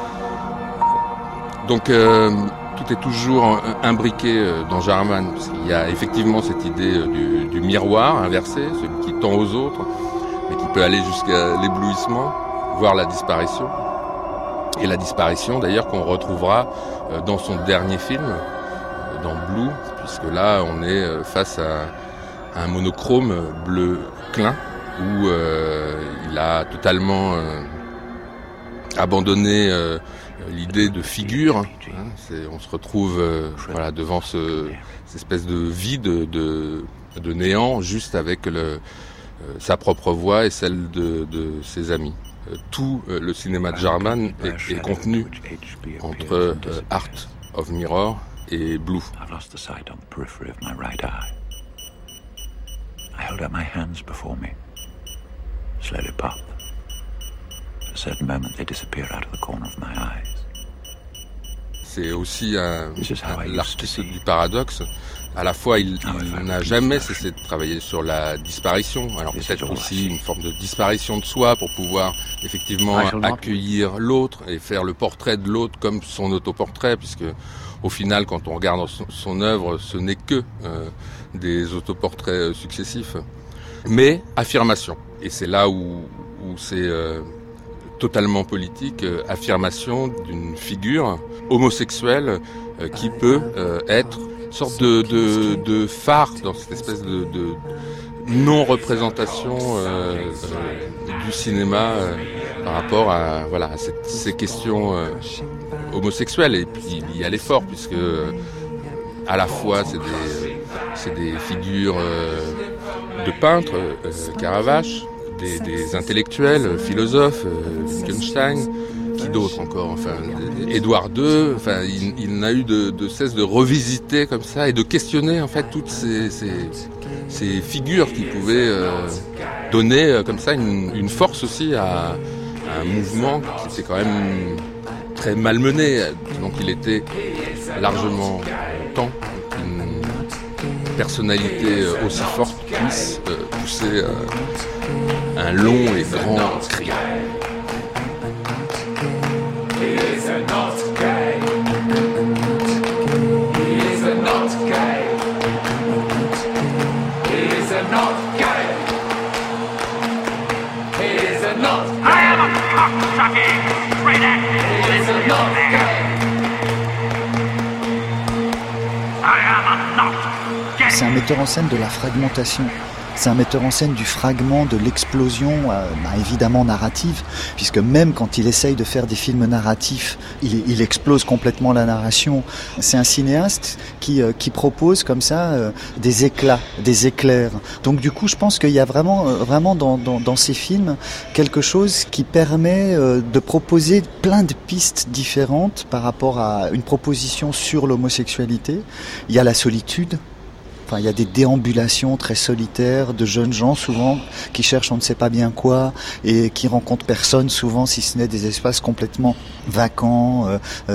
Donc tout est toujours imbriqué dans Jarman, parce qu'il y a effectivement cette idée du miroir inversé, celui qui tend aux autres, mais qui peut aller jusqu'à l'éblouissement, voire la disparition. Et la disparition d'ailleurs qu'on retrouvera dans son dernier film, dans Blue, puisque là on est face à un monochrome bleu clin, où il a totalement abandonné l'idée de figure. On se retrouve devant cette espèce de vide, de néant, juste avec sa propre voix et celle de ses amis. Tout le cinéma de Jarman est contenu entre Art of Mirror et Blue. I've lost the sight on the periphery of my right eye. I held out my hands before me, slowly pop. At a certain moment, they disappear out of the corner of my eyes. c'est aussi l'artiste du paradoxe. À la fois, il n'a jamais cessé de travailler sur la disparition. Alors peut-être aussi une forme de disparition de soi pour pouvoir effectivement accueillir l'autre et faire le portrait de l'autre comme son autoportrait, puisque au final, quand on regarde son œuvre, ce n'est que des autoportraits successifs. Mais affirmation. Et c'est là où c'est totalement politique, affirmation d'une figure homosexuelle qui peut être une sorte de phare dans cette espèce de non-représentation du cinéma par rapport à ces questions homosexuelles. Et puis il y a l'effort, puisque à la fois c'est des figures de peintres, Caravage, des intellectuels, philosophes, Wittgenstein, qui d'autres encore, Édouard II, il n'a eu de cesse de revisiter comme ça et de questionner en fait toutes ces figures qui pouvaient donner comme ça une force aussi à un mouvement qui était quand même très malmené. Donc il était largement temps qu'une personnalité aussi forte puisse pousser un long et grand cri. C'est un metteur en scène de la fragmentation. C'est un metteur en scène du fragment, de l'explosion, évidemment narrative, puisque même quand il essaye de faire des films narratifs, il explose complètement la narration. C'est un cinéaste qui propose comme ça des éclats, des éclairs. Donc du coup, je pense qu'il y a vraiment dans ces films quelque chose qui permet de proposer plein de pistes différentes par rapport à une proposition sur l'homosexualité. Il y a la solitude. Il y a des déambulations très solitaires de jeunes gens souvent qui cherchent on ne sait pas bien quoi et qui rencontrent personne souvent, si ce n'est des espaces complètement vacants,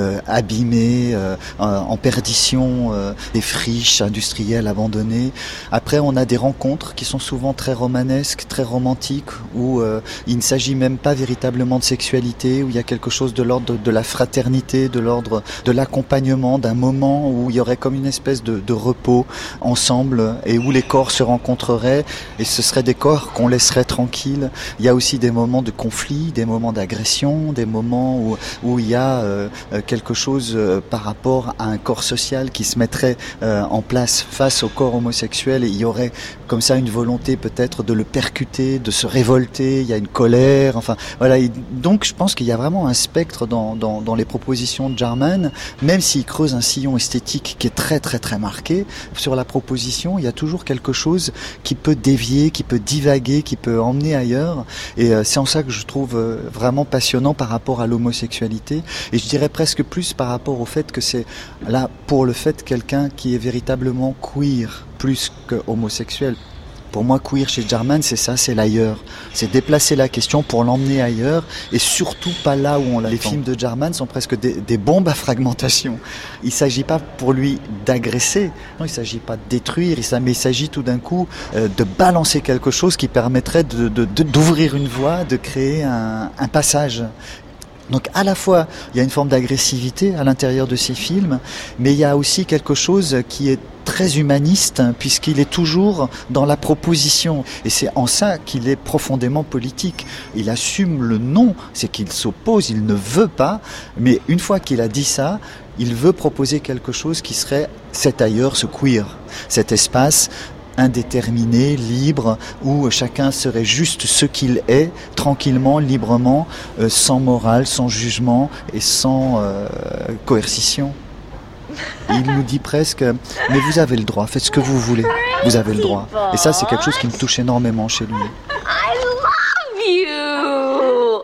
abîmés, en perdition, des friches industrielles abandonnées. Après, on a des rencontres qui sont souvent très romanesques, très romantiques, où il ne s'agit même pas véritablement de sexualité, où il y a quelque chose de l'ordre de la fraternité, de l'ordre de l'accompagnement, d'un moment où il y aurait comme une espèce de repos ensemble et où les corps se rencontreraient et ce seraient des corps qu'on laisserait tranquilles. Il y a aussi des moments de conflit, des moments d'agression, des moments où il y a quelque chose par rapport à un corps social qui se mettrait en place face au corps homosexuel et il y aurait comme ça une volonté peut-être de le percuter, de se révolter, il y a une colère, voilà. Et donc je pense qu'il y a vraiment un spectre dans les propositions de Jarman, même s'il creuse un sillon esthétique qui est très très très marqué, sur la proposition il y a toujours quelque chose qui peut dévier, qui peut divaguer, qui peut emmener ailleurs et c'est en ça que je trouve vraiment passionnant par rapport à l'homosexualité et je dirais presque plus par rapport au fait que c'est là pour le fait quelqu'un qui est véritablement queer plus que homosexuel. Pour moi, queer chez Jarman, c'est ça, c'est l'ailleurs. C'est déplacer la question pour l'emmener ailleurs et surtout pas là où on l'attend. Les films de Jarman sont presque des bombes à fragmentation. Il ne s'agit pas pour lui d'agresser, non, il ne s'agit pas de détruire, mais il s'agit tout d'un coup de balancer quelque chose qui permettrait d'ouvrir une voie, de créer un passage. Donc à la fois, il y a une forme d'agressivité à l'intérieur de ces films, mais il y a aussi quelque chose qui est très humaniste, puisqu'il est toujours dans la proposition. Et c'est en ça qu'il est profondément politique. Il assume le non, c'est qu'il s'oppose, il ne veut pas, mais une fois qu'il a dit ça, il veut proposer quelque chose qui serait cet ailleurs, ce queer, cet espace indéterminé, libre, où chacun serait juste ce qu'il est, tranquillement, librement, sans morale, sans jugement et sans coercition. Et il nous dit presque, mais vous avez le droit, faites ce que vous voulez, vous avez le droit. Et ça, c'est quelque chose qui me touche énormément chez lui. I love you!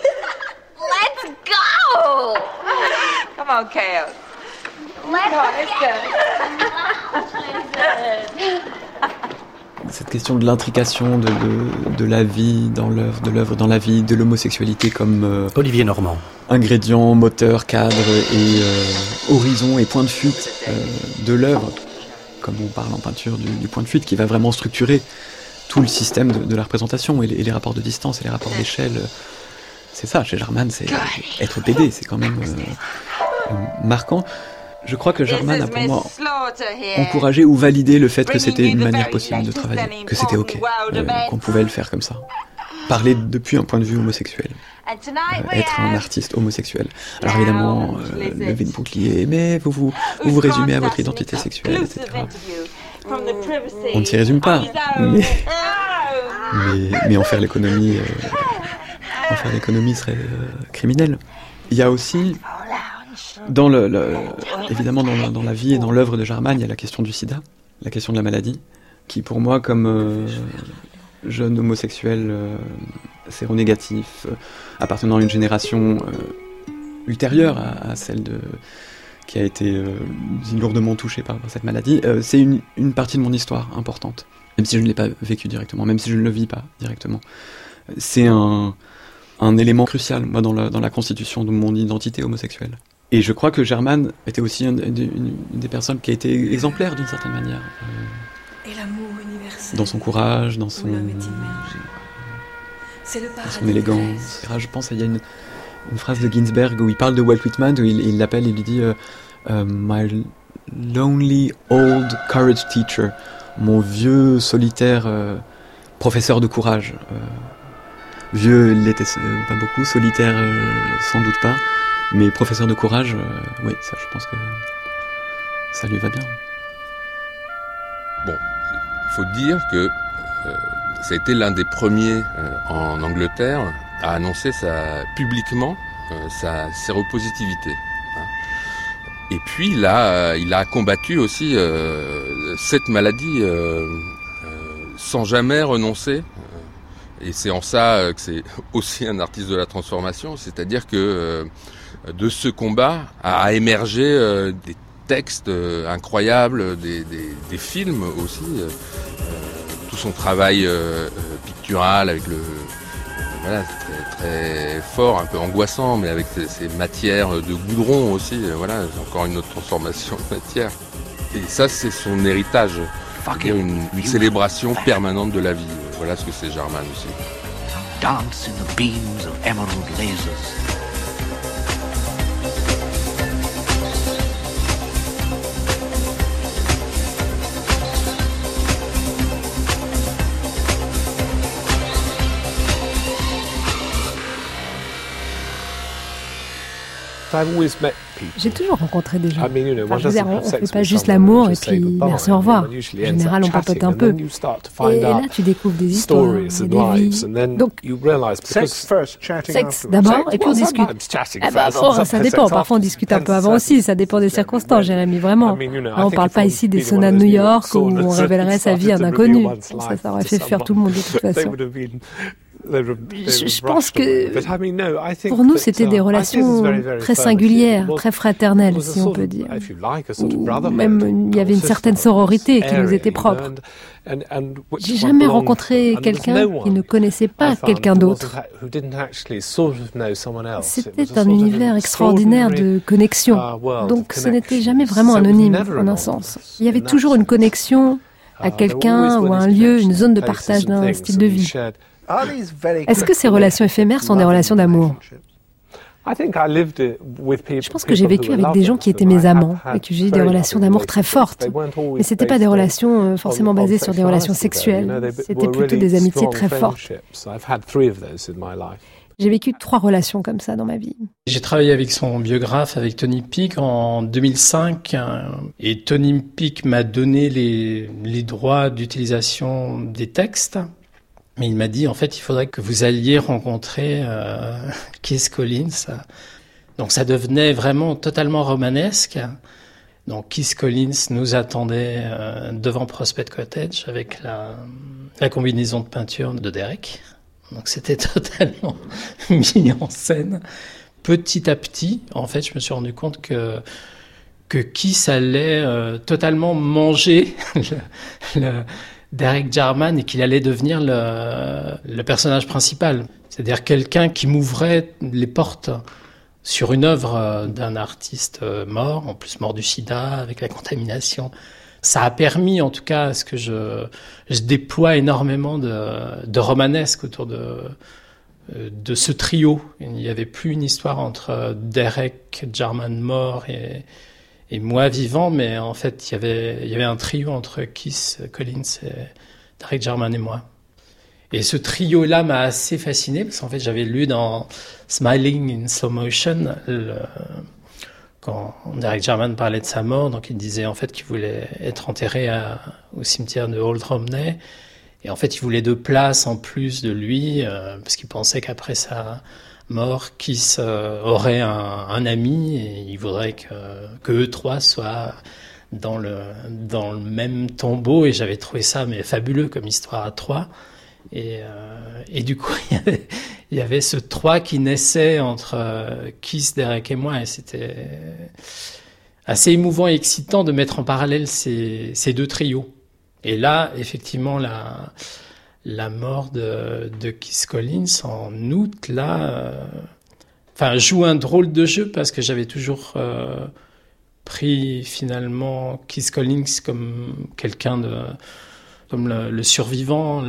Let's go! Come on, Kale. Let's go! cette question de l'intrication de la vie dans l'œuvre, de l'œuvre dans la vie, de l'homosexualité comme Olivier Normand. Ingrédient, moteur, cadre et horizon et point de fuite de l'œuvre, comme on parle en peinture du point de fuite qui va vraiment structurer tout le système de la représentation et les rapports de distance et les rapports d'échelle. C'est ça, chez Jarman, c'est être BD, c'est quand même marquant. Je crois que Jarman a pour moi encouragé ou validé le fait que c'était une manière possible de travailler, que c'était ok, qu'on pouvait le faire comme ça. Parler depuis un point de vue homosexuel, être un artiste homosexuel. Alors évidemment, lever le bouclier, mais vous résumez à votre identité sexuelle, etc. On ne s'y résume pas, mais en faire l'économie serait criminel. Il y a aussi, évidemment dans la vie et dans l'œuvre de Jarman, il y a la question du sida, la question de la maladie, qui pour moi, comme jeune homosexuel séronégatif, appartenant à une génération ultérieure à celle qui a été lourdement touchée par cette maladie, c'est une partie de mon histoire importante, même si je ne l'ai pas vécue directement, même si je ne le vis pas directement. C'est un élément crucial, moi, dans la constitution de mon identité homosexuelle. Et je crois que Jarman était aussi une des personnes qui a été exemplaire d'une certaine manière. Et l'amour universel. Dans son courage, dans son élégance. Je pense qu'il y a une phrase de Ginsberg où il parle de Walt Whitman, où il l'appelle, il lui dit My lonely old courage teacher, mon vieux solitaire professeur de courage. Vieux, il l'était pas beaucoup, solitaire, sans doute pas, mais professeur de courage, oui, ça, je pense que ça lui va bien. Bon, il faut dire que ça a été l'un des premiers en Angleterre à annoncer publiquement sa séropositivité. Et puis là, il a combattu aussi cette maladie sans jamais renoncer. Et c'est en ça que c'est aussi un artiste de la transformation, c'est-à-dire que de ce combat a émergé des textes incroyables, des films aussi, tout son travail pictural avec voilà, très, très fort, un peu angoissant, mais avec ces matières de goudron aussi, voilà, encore une autre transformation de matière. Et ça, c'est son héritage, c'est-à-dire une célébration permanente de la vie. Voilà ce que c'est Jarman aussi. Dance in the beams of emerald lasers. J'ai toujours rencontré des gens. Enfin, je veux dire, on ne fait pas juste l'amour et puis merci, au revoir. En général, on papote un peu. Et là, tu découvres des histoires, des vies. Donc, sexe d'abord, et puis on discute. Ça dépend. Parfois, on discute un peu avant aussi. Ça dépend des circonstances, Jérémy, vraiment. On ne parle pas ici des saunas de New York où on révélerait sa vie à un inconnu. Ça aurait fait fuir tout le monde de toute façon. Je pense que pour nous, c'était des relations très singulières, très fraternelles, si on peut dire. Ou même, il y avait une certaine sororité qui nous était propre. J'ai jamais rencontré quelqu'un qui ne connaissait pas quelqu'un d'autre. C'était un univers extraordinaire de connexion. Donc ce n'était jamais vraiment anonyme, en un sens. Il y avait toujours une connexion à quelqu'un ou à un lieu, une zone de partage d'un style de vie. Est-ce que ces relations éphémères sont des relations d'amour ? Je pense que j'ai vécu avec des gens qui étaient mes amants et que j'ai eu des relations d'amour très fortes. Mais ce n'étaient pas des relations forcément basées sur des relations sexuelles. C'était plutôt des amitiés très fortes. J'ai vécu 3 relations comme ça dans ma vie. J'ai travaillé avec son biographe, avec Tony Peake, en 2005. Et Tony Peake m'a donné les droits d'utilisation des textes. Mais il m'a dit, en fait, il faudrait que vous alliez rencontrer Keith Collins. Donc ça devenait vraiment totalement romanesque. Donc Keith Collins nous attendait devant Prospect Cottage avec la combinaison de peinture de Derek. Donc c'était totalement mis en scène. Petit à petit, en fait, je me suis rendu compte que Keith allait totalement manger Derek Jarman et qu'il allait devenir le personnage principal. C'est-à-dire quelqu'un qui m'ouvrait les portes sur une œuvre d'un artiste mort, en plus mort du sida, avec la contamination. Ça a permis, en tout cas, à ce que je déploie énormément de romanesque autour de ce trio. Il n'y avait plus une histoire entre Derek Jarman mort et moi vivant, mais en fait, il y avait un trio entre Keith Collins et Derek Jarman et moi. Et ce trio-là m'a assez fasciné, parce qu'en fait, j'avais lu dans Smiling in Slow Motion, quand Derek Jarman parlait de sa mort, donc il disait en fait qu'il voulait être enterré au cimetière de Old Romney. Et en fait, il voulait 2 places en plus de lui, parce qu'il pensait qu'après sa mort, Keith aurait un ami, et il voudrait que eux 3 soient dans le même tombeau. Et j'avais trouvé ça fabuleux comme histoire à 3. Et du coup, il y avait ce 3 qui naissait entre Keith, Derek et moi, et c'était assez émouvant et excitant de mettre en parallèle ces 2 trios. Et là, effectivement, la mort de Keith Collins en août, joue un drôle de jeu, parce que j'avais toujours pris finalement Keith Collins comme quelqu'un comme le survivant,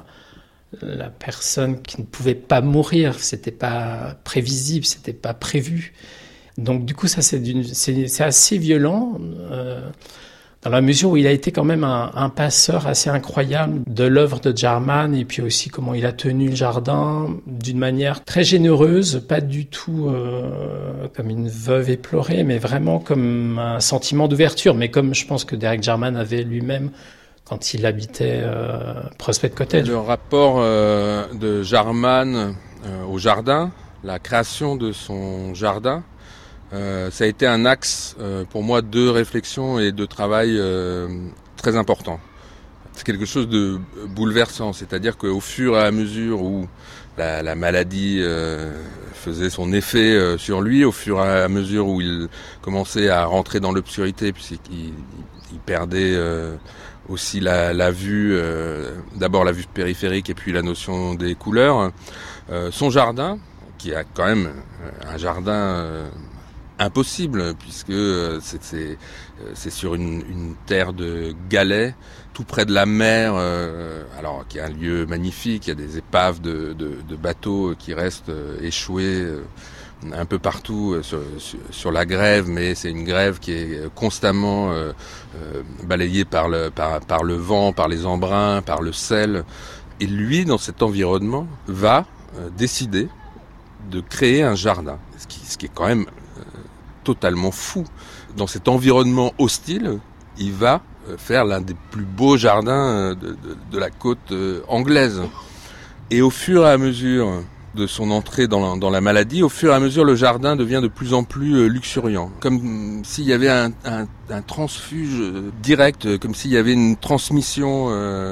la personne qui ne pouvait pas mourir. C'était pas prévisible, c'était pas prévu. Donc du coup, ça c'est assez violent. Dans la mesure où il a été quand même un passeur assez incroyable de l'œuvre de Jarman, et puis aussi comment il a tenu le jardin d'une manière très généreuse, pas du tout comme une veuve éplorée, mais vraiment comme un sentiment d'ouverture, mais comme je pense que Derek Jarman avait lui-même quand il habitait Prospect Cottage. Le rapport de Jarman au jardin, la création de son jardin, ça a été un axe pour moi de réflexion et de travail très important. C'est quelque chose de bouleversant, c'est-à-dire qu'au fur et à mesure où la maladie faisait son effet sur lui, au fur et à mesure où il commençait à rentrer dans l'obscurité, puisqu'il perdait aussi la vue, d'abord la vue périphérique et puis la notion des couleurs, son jardin, qui a quand même un jardin impossible, puisque c'est sur une terre de galets, tout près de la mer, alors qui est un lieu magnifique. Il y a des épaves de bateaux qui restent échoués un peu partout sur la grève, mais c'est une grève qui est constamment balayée par le vent, par les embruns, par le sel. Et lui, dans cet environnement, va décider de créer un jardin, ce qui est quand même totalement fou. Dans cet environnement hostile, il va faire l'un des plus beaux jardins de la côte anglaise. Et au fur et à mesure de son entrée dans la maladie, au fur et à mesure, le jardin devient de plus en plus luxuriant. Comme s'il y avait un transfuge direct, comme s'il y avait une transmission.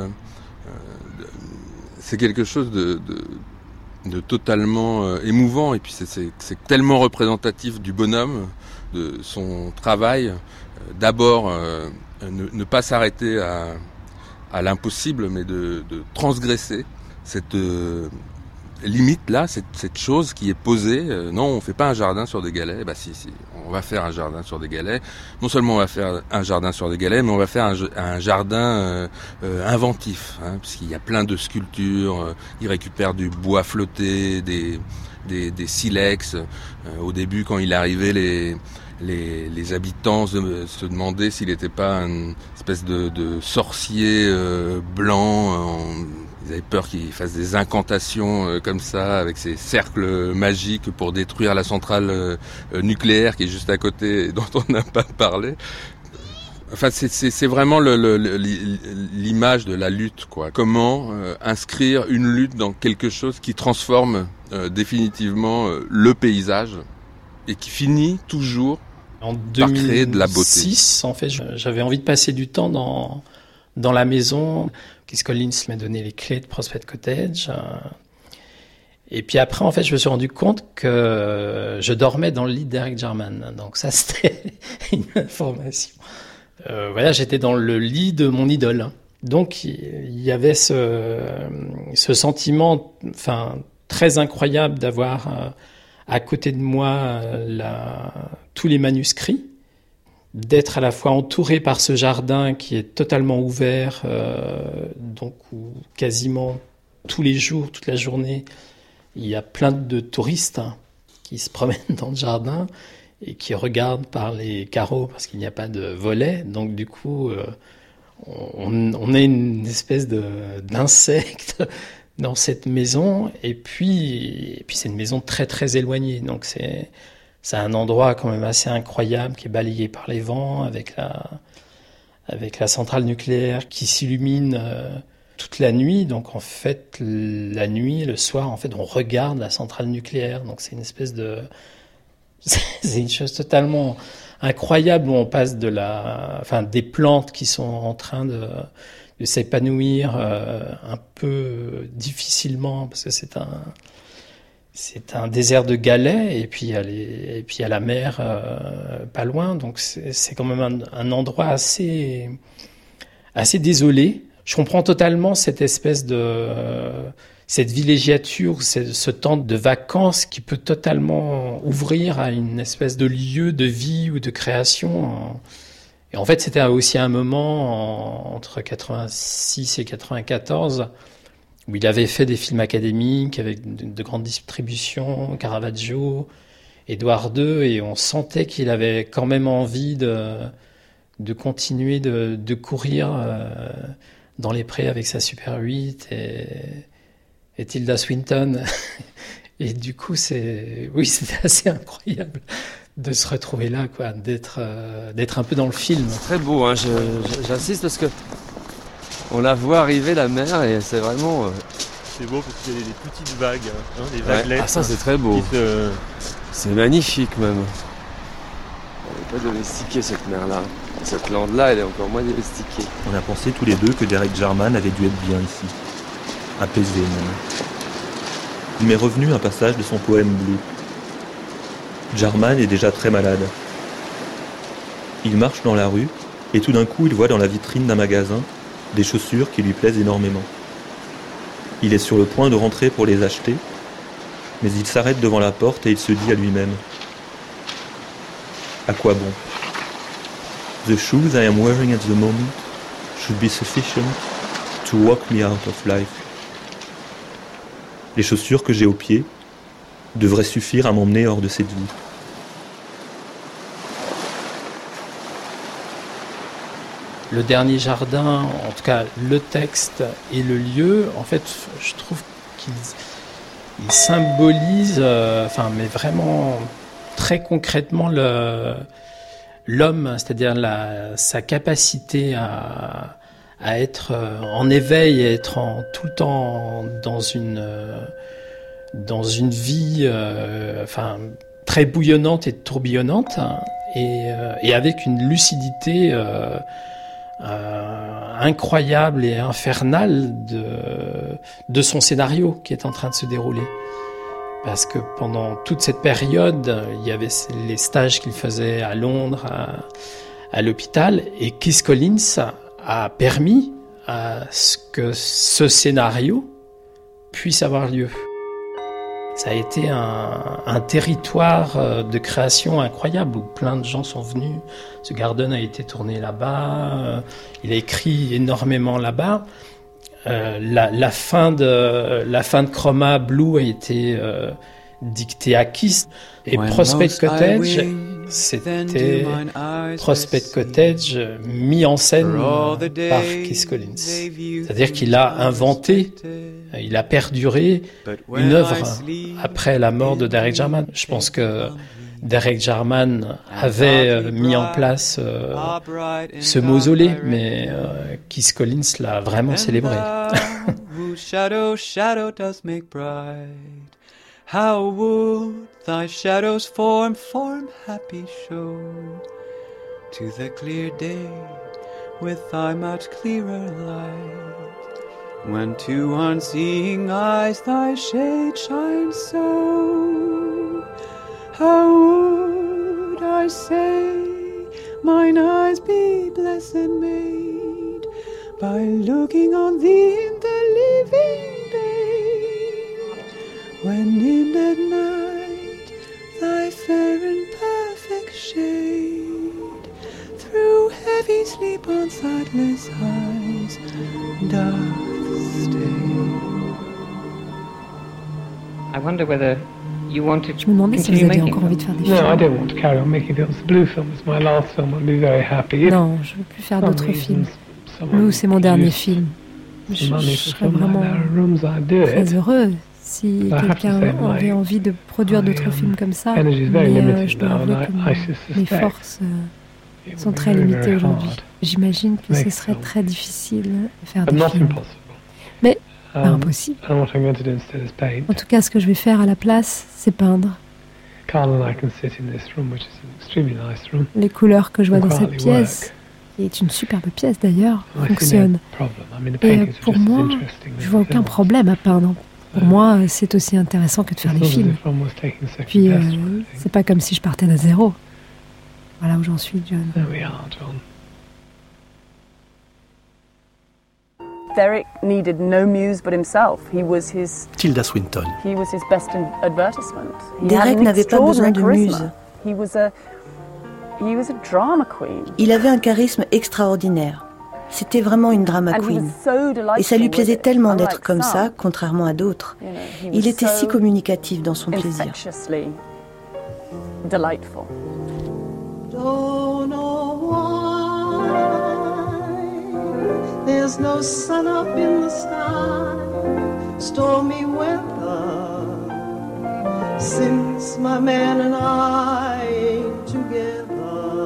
C'est quelque chose de totalement émouvant, et puis c'est tellement représentatif du bonhomme, de son travail. D'abord, ne pas s'arrêter à l'impossible, mais de transgresser cette limite-là, cette chose qui est posée. Non, on fait pas un jardin sur des galets. Bah si, on va faire un jardin sur des galets. Non seulement on va faire un jardin sur des galets, mais on va faire un jardin inventif, puisqu'il y a plein de sculptures. Il récupère du bois flotté, des silex. Au début, quand il est arrivé, les habitants se demandaient s'il n'était pas une espèce de sorcier blanc. Ils avaient peur qu'il fasse des incantations comme ça, avec ses cercles magiques pour détruire la centrale nucléaire qui est juste à côté et dont on n'a pas parlé. Enfin, c'est vraiment l'image de la lutte, quoi. Comment inscrire une lutte dans quelque chose qui transforme définitivement le paysage et qui finit toujours par créer de la beauté. En 2006, en fait, j'avais envie de passer du temps dans la maison. Keith Collins m'a donné les clés de Prospect Cottage. Et puis après, en fait, je me suis rendu compte que je dormais dans le lit d'Eric Jarman. Donc ça, c'était une information. Voilà, j'étais dans le lit de mon idole. Donc il y avait ce sentiment, très incroyable d'avoir à côté de moi tous les manuscrits, d'être à la fois entouré par ce jardin qui est totalement ouvert, donc où quasiment tous les jours, toute la journée, il y a plein de touristes qui se promènent dans le jardin et qui regardent par les carreaux parce qu'il n'y a pas de volets. Donc du coup, on est une espèce d'insecte dans cette maison. Et puis c'est une maison très très éloignée. Donc c'est un endroit quand même assez incroyable qui est balayé par les vents avec la centrale nucléaire qui s'illumine toute la nuit. Donc en fait, la nuit, le soir, en fait, on regarde la centrale nucléaire. Donc c'est une espèce c'est une chose totalement incroyable où on passe des plantes qui sont en train de s'épanouir un peu difficilement parce que c'est un désert de galets et puis il y a la mer pas loin. Donc c'est quand même un endroit assez désolé. Je comprends totalement cette espèce cette villégiature, ce temps de vacances qui peut totalement ouvrir à une espèce de lieu de vie ou de création. Et en fait, c'était aussi un moment entre 86 et 94 où il avait fait des films académiques avec de grandes distributions, Caravaggio, Édouard II, et on sentait qu'il avait quand même envie de continuer de courir dans les prés avec sa Super 8 et Tilda Swinton. Et du coup, c'était assez incroyable de se retrouver là, d'être un peu dans le film. C'est très beau, j'insiste parce que on la voit arriver la mer et c'est vraiment... C'est beau parce qu'il y a des petites vagues, des vaguelettes. Ah ça c'est très beau. C'est magnifique même. Elle n'est pas domestiquée cette mer-là. Cette lande-là, elle est encore moins domestiquée. On a pensé tous les deux que Derek Jarman avait dû être bien ici. Apaisé même. Il m'est revenu un passage de son poème Blue. Jarman est déjà très malade. Il marche dans la rue et tout d'un coup il voit dans la vitrine d'un magasin des chaussures qui lui plaisent énormément. Il est sur le point de rentrer pour les acheter, mais il s'arrête devant la porte et il se dit à lui-même : à quoi bon ? The shoes I am wearing at the moment should be sufficient to walk me out of life. Les chaussures que j'ai aux pieds devraient suffire à m'emmener hors de cette vie. Le dernier jardin, en tout cas le texte et le lieu, en fait, je trouve qu'il symbolise, mais vraiment très concrètement l'homme, c'est-à-dire sa capacité à être en éveil, à être tout le temps dans une vie très bouillonnante et tourbillonnante, et avec une lucidité incroyable et infernale de son scénario qui est en train de se dérouler. Parce que pendant toute cette période, il y avait les stages qu'il faisait à Londres, à l'hôpital, et Keith Collins a permis à ce que ce scénario puisse avoir lieu. Ça a été un territoire de création incroyable où plein de gens sont venus. Ce Garden a été tourné là-bas, il a écrit énormément là-bas. La fin de Chroma Blue a été dictée à Keith. Et Prospect Cottage, c'était Prospect Cottage mis en scène par Keith Collins. C'est-à-dire qu'il a inventé, il a perduré une œuvre après la mort de Derek Jarman. Je pense que Derek Jarman avait mis en place ce mausolée, mais Keith Collins l'a vraiment célébré. How would thy shadows form happy show to the clear day with thy much clearer light, when to unseeing eyes thy shade shines so? How would I say mine eyes be blessed made by looking on thee in the living day, when in that night thy fair and perfect shade through heavy sleep on sightless eyes doth stay. I wonder whether you wanted Je me demandais si vous aviez encore envie de faire des films. No, I don't want to carry on making films. The Blue film is my last film. I'll be very happy. Non, je veux plus faire d'autres films. Blue, c'est mon dernier film. Je serais vraiment très heureux si quelqu'un avait envie de produire d'autres films comme ça. Mais je dois avouer que mes forces sont très limitées aujourd'hui. J'imagine que ce serait très difficile de faire des films. Mais pas impossible. En tout cas, ce que je vais faire à la place, c'est peindre. Les couleurs que je vois dans cette pièce, qui est une superbe pièce d'ailleurs, fonctionnent. Et pour moi, je vois aucun problème à peindre. Pour moi, c'est aussi intéressant que de faire des films. Puis, c'est pas comme si je partais de zéro. Voilà où j'en suis, John. Derek needed no muse but himself. He was his Tilda Swinton. He was his best advertisement. Derek n'avait pas besoin de muse. He was a drama queen. Il avait un charisme extraordinaire. C'était vraiment une drama queen. Et ça lui plaisait tellement d'être comme ça, contrairement à d'autres. Il était si communicatif dans son plaisir. Delightful. Don't know why there's no sun up in the sky, stormy weather, since my man and I ain't together,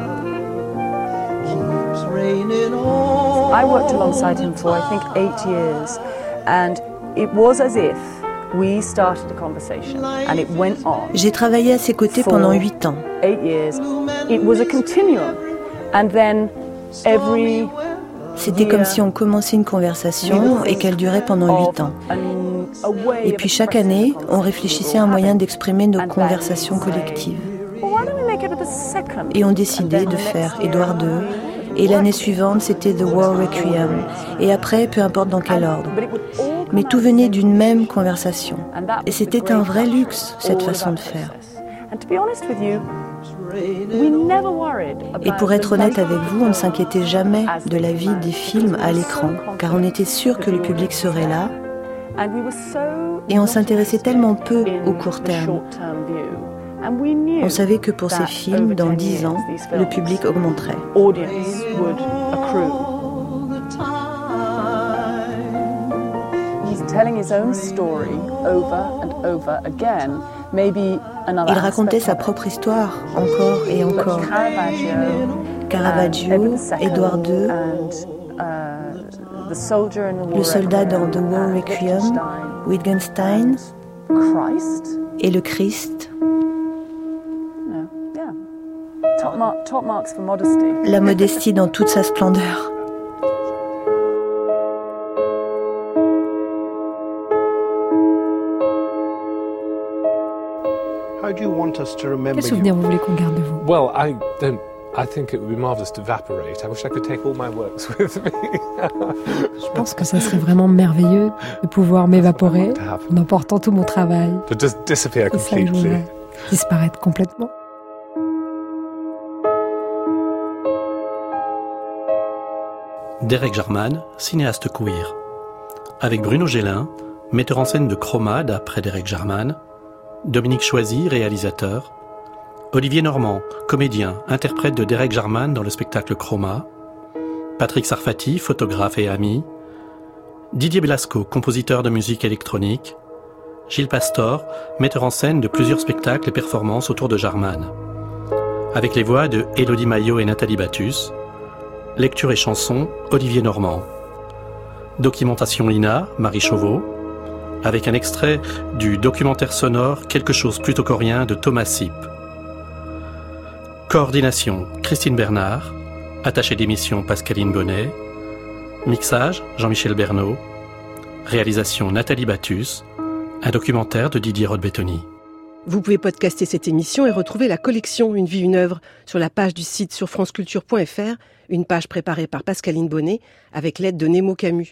keeps raining on. I worked alongside him for, I think, 8 years, and it was as if we started a conversation, and it went on. J'ai travaillé à ses côtés pendant 8 ans. 8 years. It was a continuum, and then every C'était comme si on commençait une conversation et qu'elle durait pendant 8 ans. Et puis chaque année, on réfléchissait à un moyen d'exprimer nos conversations collectives. Et on décidait de faire Édouard II. Et l'année suivante, c'était The War Requiem. Et après, peu importe dans quel ordre. Mais tout venait d'une même conversation. Et c'était un vrai luxe, cette façon de faire. Et pour être honnête avec vous, on ne s'inquiétait jamais de la vie des films à l'écran, car on était sûr que le public serait là, et on s'intéressait tellement peu au court terme. On savait que pour ces films, dans 10 ans, le public augmenterait. Il racontait sa propre histoire, encore et encore. Caravaggio, Édouard II, le soldat dans The War Requiem, Wittgenstein et le Christ. La modestie dans toute sa splendeur. Quel souvenir vous voulez qu'on garde de vous? Well, I think it would be marvelous to evaporate. I wish I could take all my works with me. Je pense que ça serait vraiment merveilleux de pouvoir m'évaporer en emportant tout mon travail. To just disappear completely. Disparaître complètement. Derek Jarman, cinéaste queer. Avec Bruno Gélin, metteur en scène de Chroma d'après Derek Jarman, Dominique Choisy, réalisateur, Olivier Normand, comédien, interprète de Derek Jarman dans le spectacle Chroma, Patrick Sarfati, photographe et ami, Didier Blasco, compositeur de musique électronique, Gilles Pastor, metteur en scène de plusieurs spectacles et performances autour de Jarman. Avec les voix de Élodie Maillot et Nathalie Battus, lecture et chanson, Olivier Normand. Documentation Lina, Marie Chauveau, avec un extrait du documentaire sonore Quelque chose plutôt qu'Orien de Thomas Sipp. Coordination, Christine Bernard, attachée d'émission Pascaline Bonnet, mixage, Jean-Michel Bernot, réalisation Nathalie Battus, un documentaire de Didier Rodbettoni. Vous pouvez podcaster cette émission et retrouver la collection Une vie, une œuvre sur la page du site sur franceculture.fr, une page préparée par Pascaline Bonnet avec l'aide de Nemo Camus.